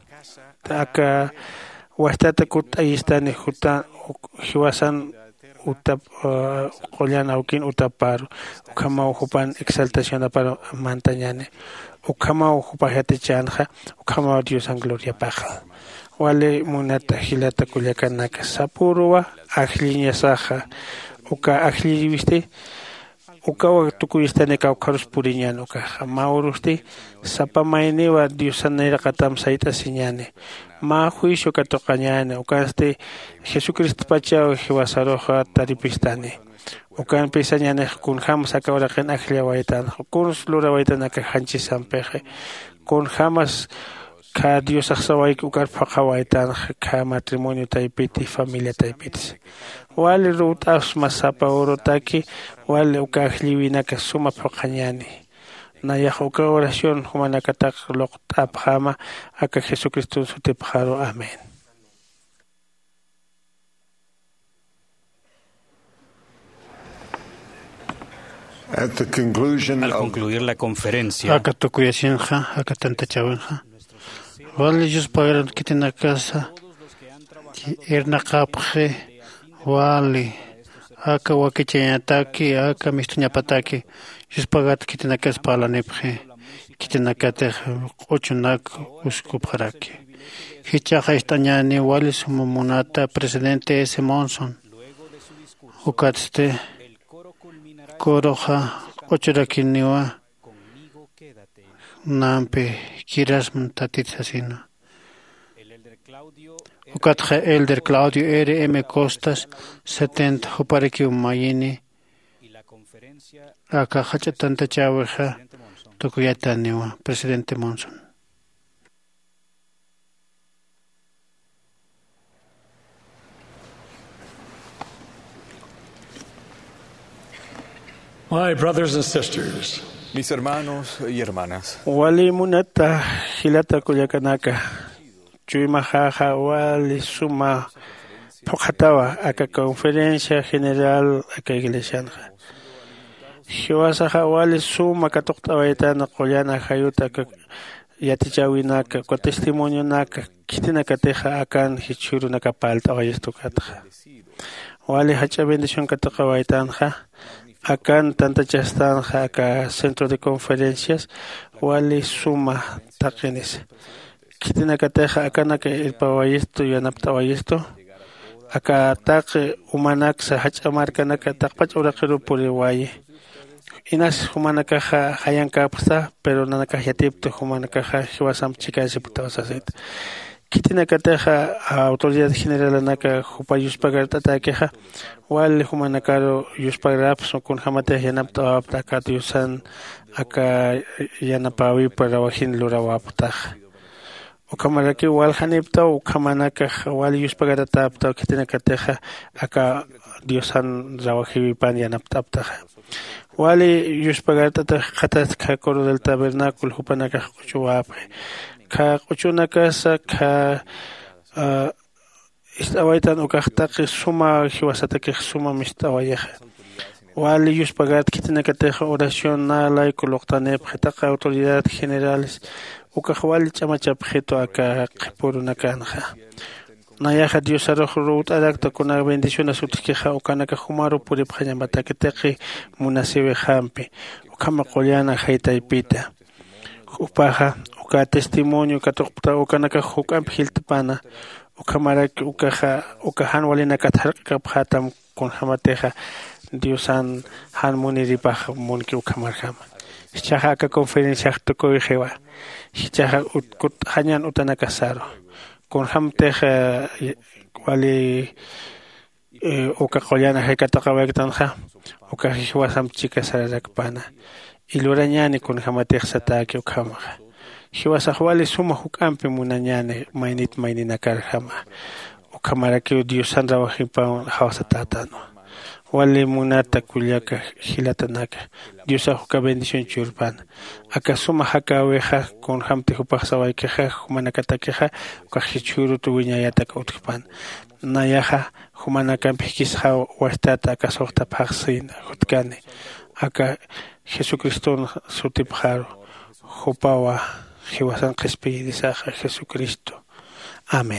aka wastata kut'ayistani hiwasan utap qollana aukin utaparu ukama uhupan exaltación aparo mantañani ukama uhupajatichanja ukama Diosan gloria paja wale munata hilata kullakanaka sapuruwa ajliñasaja uka ajliwiste ukawa tukuyistanika ukarus puriñan uka maurusti sapamayniwa Diosanera katam saita siñani ma juicio katoqañani ukaste Jesucristo pacha hiwasaroja taripistani ukan pisañane kun jamas akawra ken aklia waitan kun lura waitan aka hanchi sampeje kun jamas ka Dios aksawai ukar pakawaitan ka matrimonio taipiti familia taipiti wale rutas masapa orotaki wale ukahliwina ka suma pakanyani na yahuka oración humanakatak lokta abhama aka Jesucristo sutipjaro amén. Al concluir la conferencia, aka tukuyasinja aka tantachawenja wale ellos pagaron que tiene casa Ernaqapje wale aka wakichayataki aka mistuñapataki ellos pagat que tiene casa palanepje que tiene kate ochunak uskupjaraki hichaja estañani wale sumamunata presidente ese Monson ukatste koroja ochurakiniwa nampe kirasman tatitsasina ukatja elder Claudio R.M. Costas 70 hupariki umayini aka hachatanta chaweja tukuyataniwa presidente Monson. My brothers and sisters, mis hermanos y hermanas, wali munata hilata kuyakanaka chuimajaja wali suma pojatawa aka conferencia general aka iglesianja hiwasaja wali suma katoktawaitana koyana hayuta yatichawinaka kwa testimonio naka kitinaka teja akan hichuru naka palta wayestukatja wali hacha bendición katakawaitanja akan tanta chastanja aka centro de conferencias wali suma takenes kitinaka teja akanaka el pawayesto yanaptawayesto aka taqe umanaksa hachamarkanaka taqpach uraqiro puriwaye inas humanaka hayanka pasta pero nanaka yatipto humanaka hiwasam chikasi putawasaset kitinaka teja autoridad general naka hupayus pagartata keja wal humanakaro yus pagraps kun hamate yanapta apta yusan aka yanapawi para wajin lurawapta ukamaraki wal hanipta ukamanaka wal yus pagartata apta kitinaka teja aka diosan rawajipan yanapta apta wali yus pagartata khatat koro del tabernáculo hupanaka chuwape ka uchunaka sa ka istawaitan ukaqtaqi suma hiwasataki suma mistawayaj wali yus pagat kitinaka teja oración nalay koloqtanep khataqa autoridad generales ukaqwali chamachapjeto aka qipurunakanja nayaja Dios arrojo adacta con la bendición a su tikeja ukanaka humaro puripjañambata que teqi munasibe jampe ukama qollana haytaipita upaja uka testimonio katokta ukanaka hukam hiltpana ukamaraki ukahan walina katharqa phatam con hamateja Diosan han muniripaj munki ukamarjama chaja ka conferencia toko jewa chaja utkut hanyan utanaka saro con hamteja wali uka qollana haykataqawaytanja uka hiwasam chika sarakpana ilurañani con hamateja sataki ukamaja hiwasaq wali suma hukampi munañani maininakar hama ukamaraki Diosan rawajipan hawasatatano wali munata kullaka hilatanaka Dios ajuka bendición churpan aka suma hakaweja con hamte hupaqsawaykeja humanakatakeja ukahichuru tuwiñayataka utkipan nayaja humanakanpikisja wastata aka soqta paqsin hutkani aka Jesucristo sutipjaro hupawa hiwasan qespirisaja Jesucristo amén.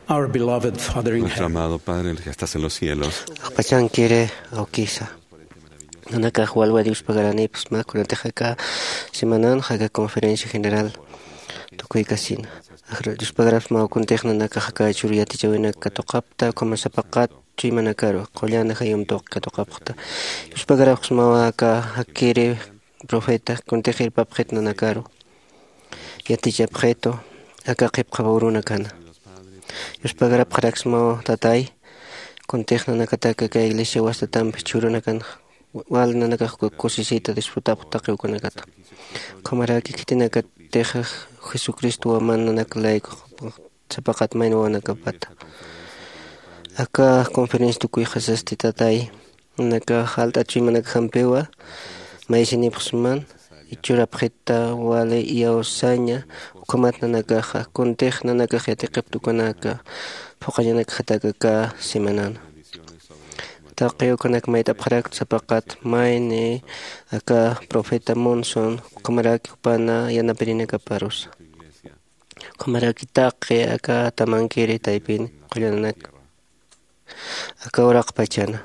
Our beloved Father in Nuestro heaven, amado Padre que estás en los cielos, Pachan quiere auquisa. Nanaka Hualwa Dios Pagarani, pues ma Kuratejaka, Semanan, Haga Conferencia General, Tukui Casina. Dios Pagaraf ma Kuntejna Nakaka Churiati Chawina Katokapta, como Sapakat, Chimanakaro, Kolyana Hayum Tok Katokapta. Dios Pagaraf Mawaka, Hakiri, Profeta, Kuntejir Papret Nanakaro. Yaticha Preto, Akakip Kaburuna Kana. Dios Pagaraf Haraxmo Tatai, Kuntejna Nakataka, Iglesia Wastatam, Churunakan. Wal nanaka kusisita disfrutar putaki ukanagata. Kamaraki kitinaka teja Jesucristo aman nanaka laik sapakat main wanaka pata. Aka conference tukui khasasti tatai nanaka halta chimanaka hampewa maisini psman ichura preta wale iaosaña ukamat nanaka kontej nanaka khatiqip tukanaka foqayanaka khataka ka semanana. Taqeo kanak maita pharak sapakat maine aka profeta Monson kamaraki upana yanapirina kaparus kamaraki taqe aka tamankiri taipin qollanak aka oraq pachana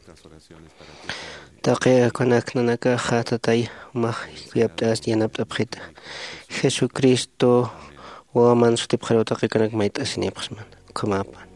taqe kanak nanaka khatatay mah kuyaptas yanapta phita Jesucristo waman sutip kharotaqe kanak maita sinipasman kamapa.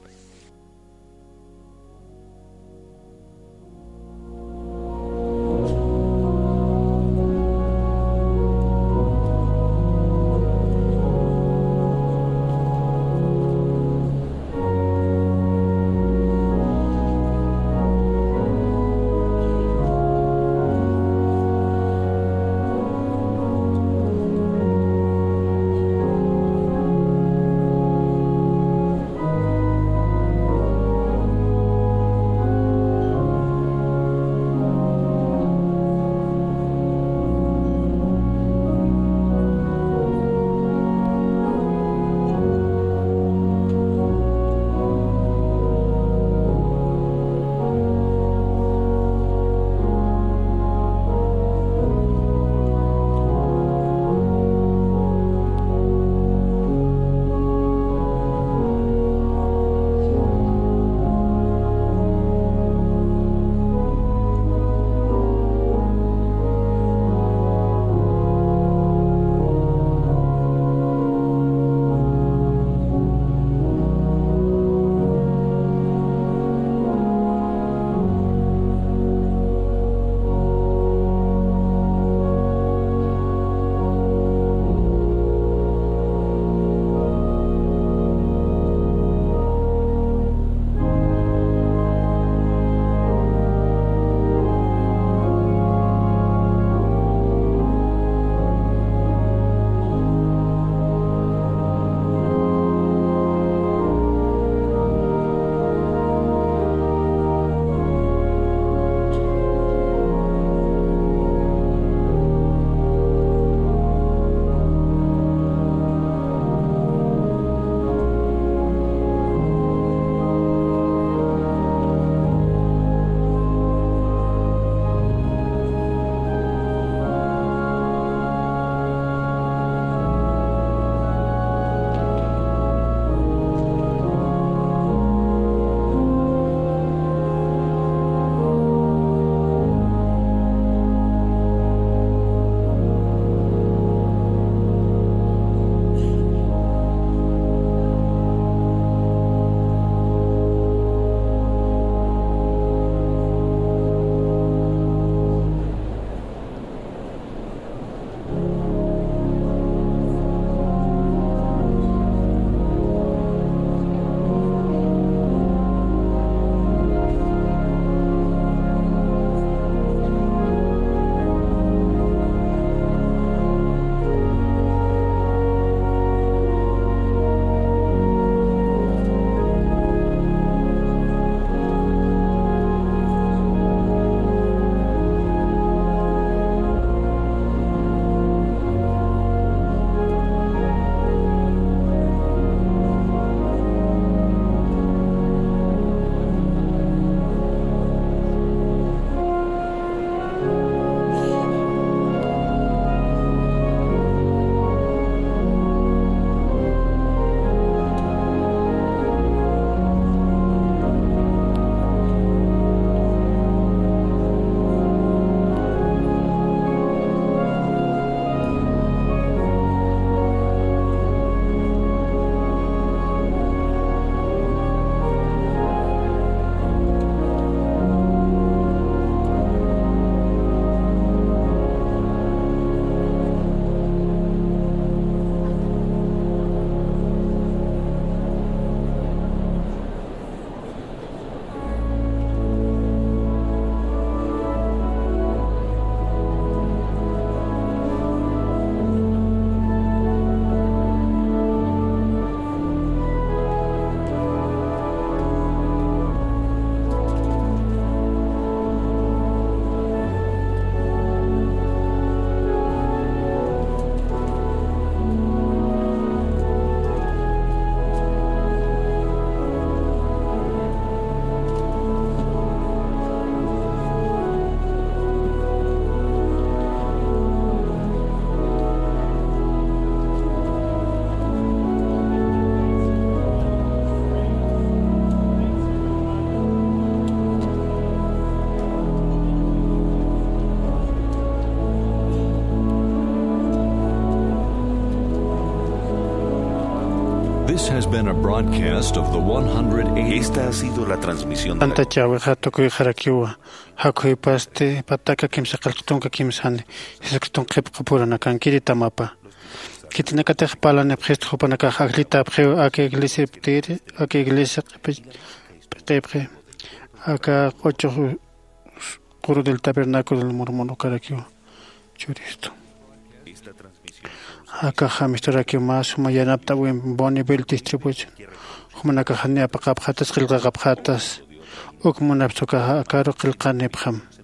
This has been a broadcast of the 180. Esta ha sido la transmisión de Anta chawi hato kuy harakiwa hakui paste pataka kimsa qalqtunka kimsani hisqtun qipqupurana kankiri tamapa kitina katej pala nepkhist khupana ka aglita pkheu ake iglesia ptiri ake iglesia qipqe aka qocho quru del tabernáculo del mormono karakiwa churisto aka khamistora ki mas mayanapta wem Bonneville distribution khumana ka khania paqap khatas qilqa qap khatas ukmunapsuka karo qilqani bkham